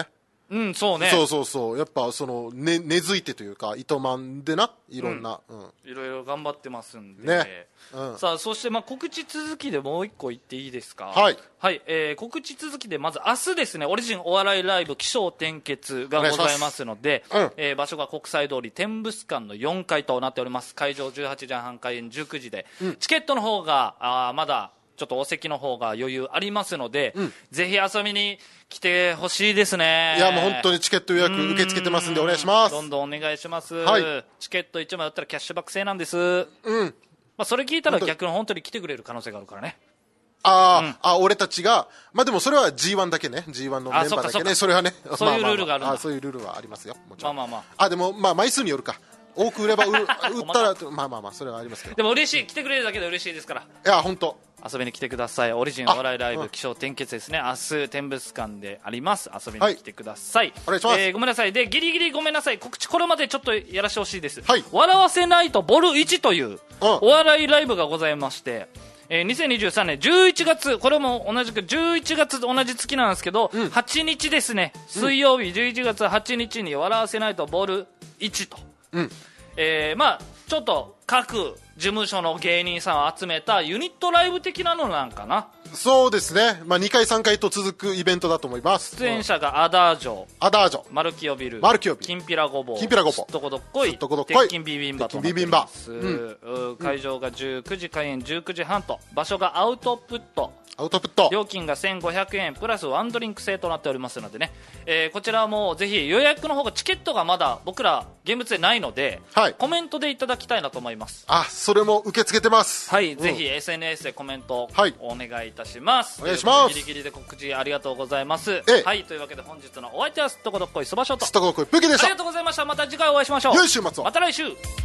うんそうねそうそうそうやっぱその、ね、根付いてというか糸満でないろんな、うんうん、 いろいろ頑張ってますんで、 ねうん、 さあそしてまあ告知続きでもう一個言っていいですか。 はい、 はいえー、告知続きでまず明日ですねオリジンお笑いライブ起承転結がございますので、 うんえー、場所が国際通り天物館のよんかいとなっております。会場じゅうはちじはん開演じゅうくじで、うん、チケットの方があまだちょっとお席の方が余裕ありますので、うん、ぜひ遊びに来てほしいですね。 いやもう本当にチケット予約受け付けてますんでお願いします。 どんどんお願いします、 はい、 チケットいちまいだったらキャッシュバック制なんです、 うんまあ、それ聞いたら逆に本当に来てくれる可能性があるからね。 あ、うん、あ俺たちがまあでもそれは ジーワン だけね ジーワン のメンバーだけねそれはねそういうルールがあるんだ、 まあまあまあ、そういうルールはありますよもちろん。 まあまあまああでもまあ枚数によるか多く売れば売ったらまあまあまあそれはありますけどでも嬉しい来てくれるだけで嬉しいですから。 いや本当遊びに来てください。オリジンお笑いライブ起承転結ですね、明日天物館であります。遊びに来てください、はい、 お願いします、 えー、ごめんなさいでギリギリごめんなさい告知これまでちょっとやらせてほしいです、 はい、 笑わせないとボルいちというお笑いライブがございまして、えー、にせんにじゅうさんねんじゅういちがつこれも同じくじゅういちがつ同じ月なんですけど、うん、はちにちですね水曜日じゅういちがつはちにちに笑わせないとボルいちと、うんえー、まあちょっと各事務所の芸人さんを集めたユニットライブ的なのなんかな。 そうですね、まあ、にかいさんかいと続くイベントだと思います。 出演者がアダージョ、 アダージョ、 マルキオビル、 マルキオビル、 きんぴらごぼう、 きんぴらごぼう、 すっとこどっこい、 すっとこどっこい、 鉄筋ビビンバとなっております、うん、会場がじゅうくじ開演じゅうくじはんと場所がアウトプットアウトプット料金がせんごひゃくえんプラスワンドリンク制となっておりますのでね、えー、こちらもぜひ予約の方がチケットがまだ僕ら現物でないので、はい、コメントでいただきたいなと思います。 あそれも受け付けてます。 はい、うん、ぜひ エスエヌエス でコメントお願いいたします、 はい、お願いします。 ギリギリで告知ありがとうございます。 ええ、 はいというわけで本日のお相手はすっとこどっこいそばしょとすっとこどっこいプギでした。 ありがとうございました。また次回お会いしましょう。 良い週末を。 また来週。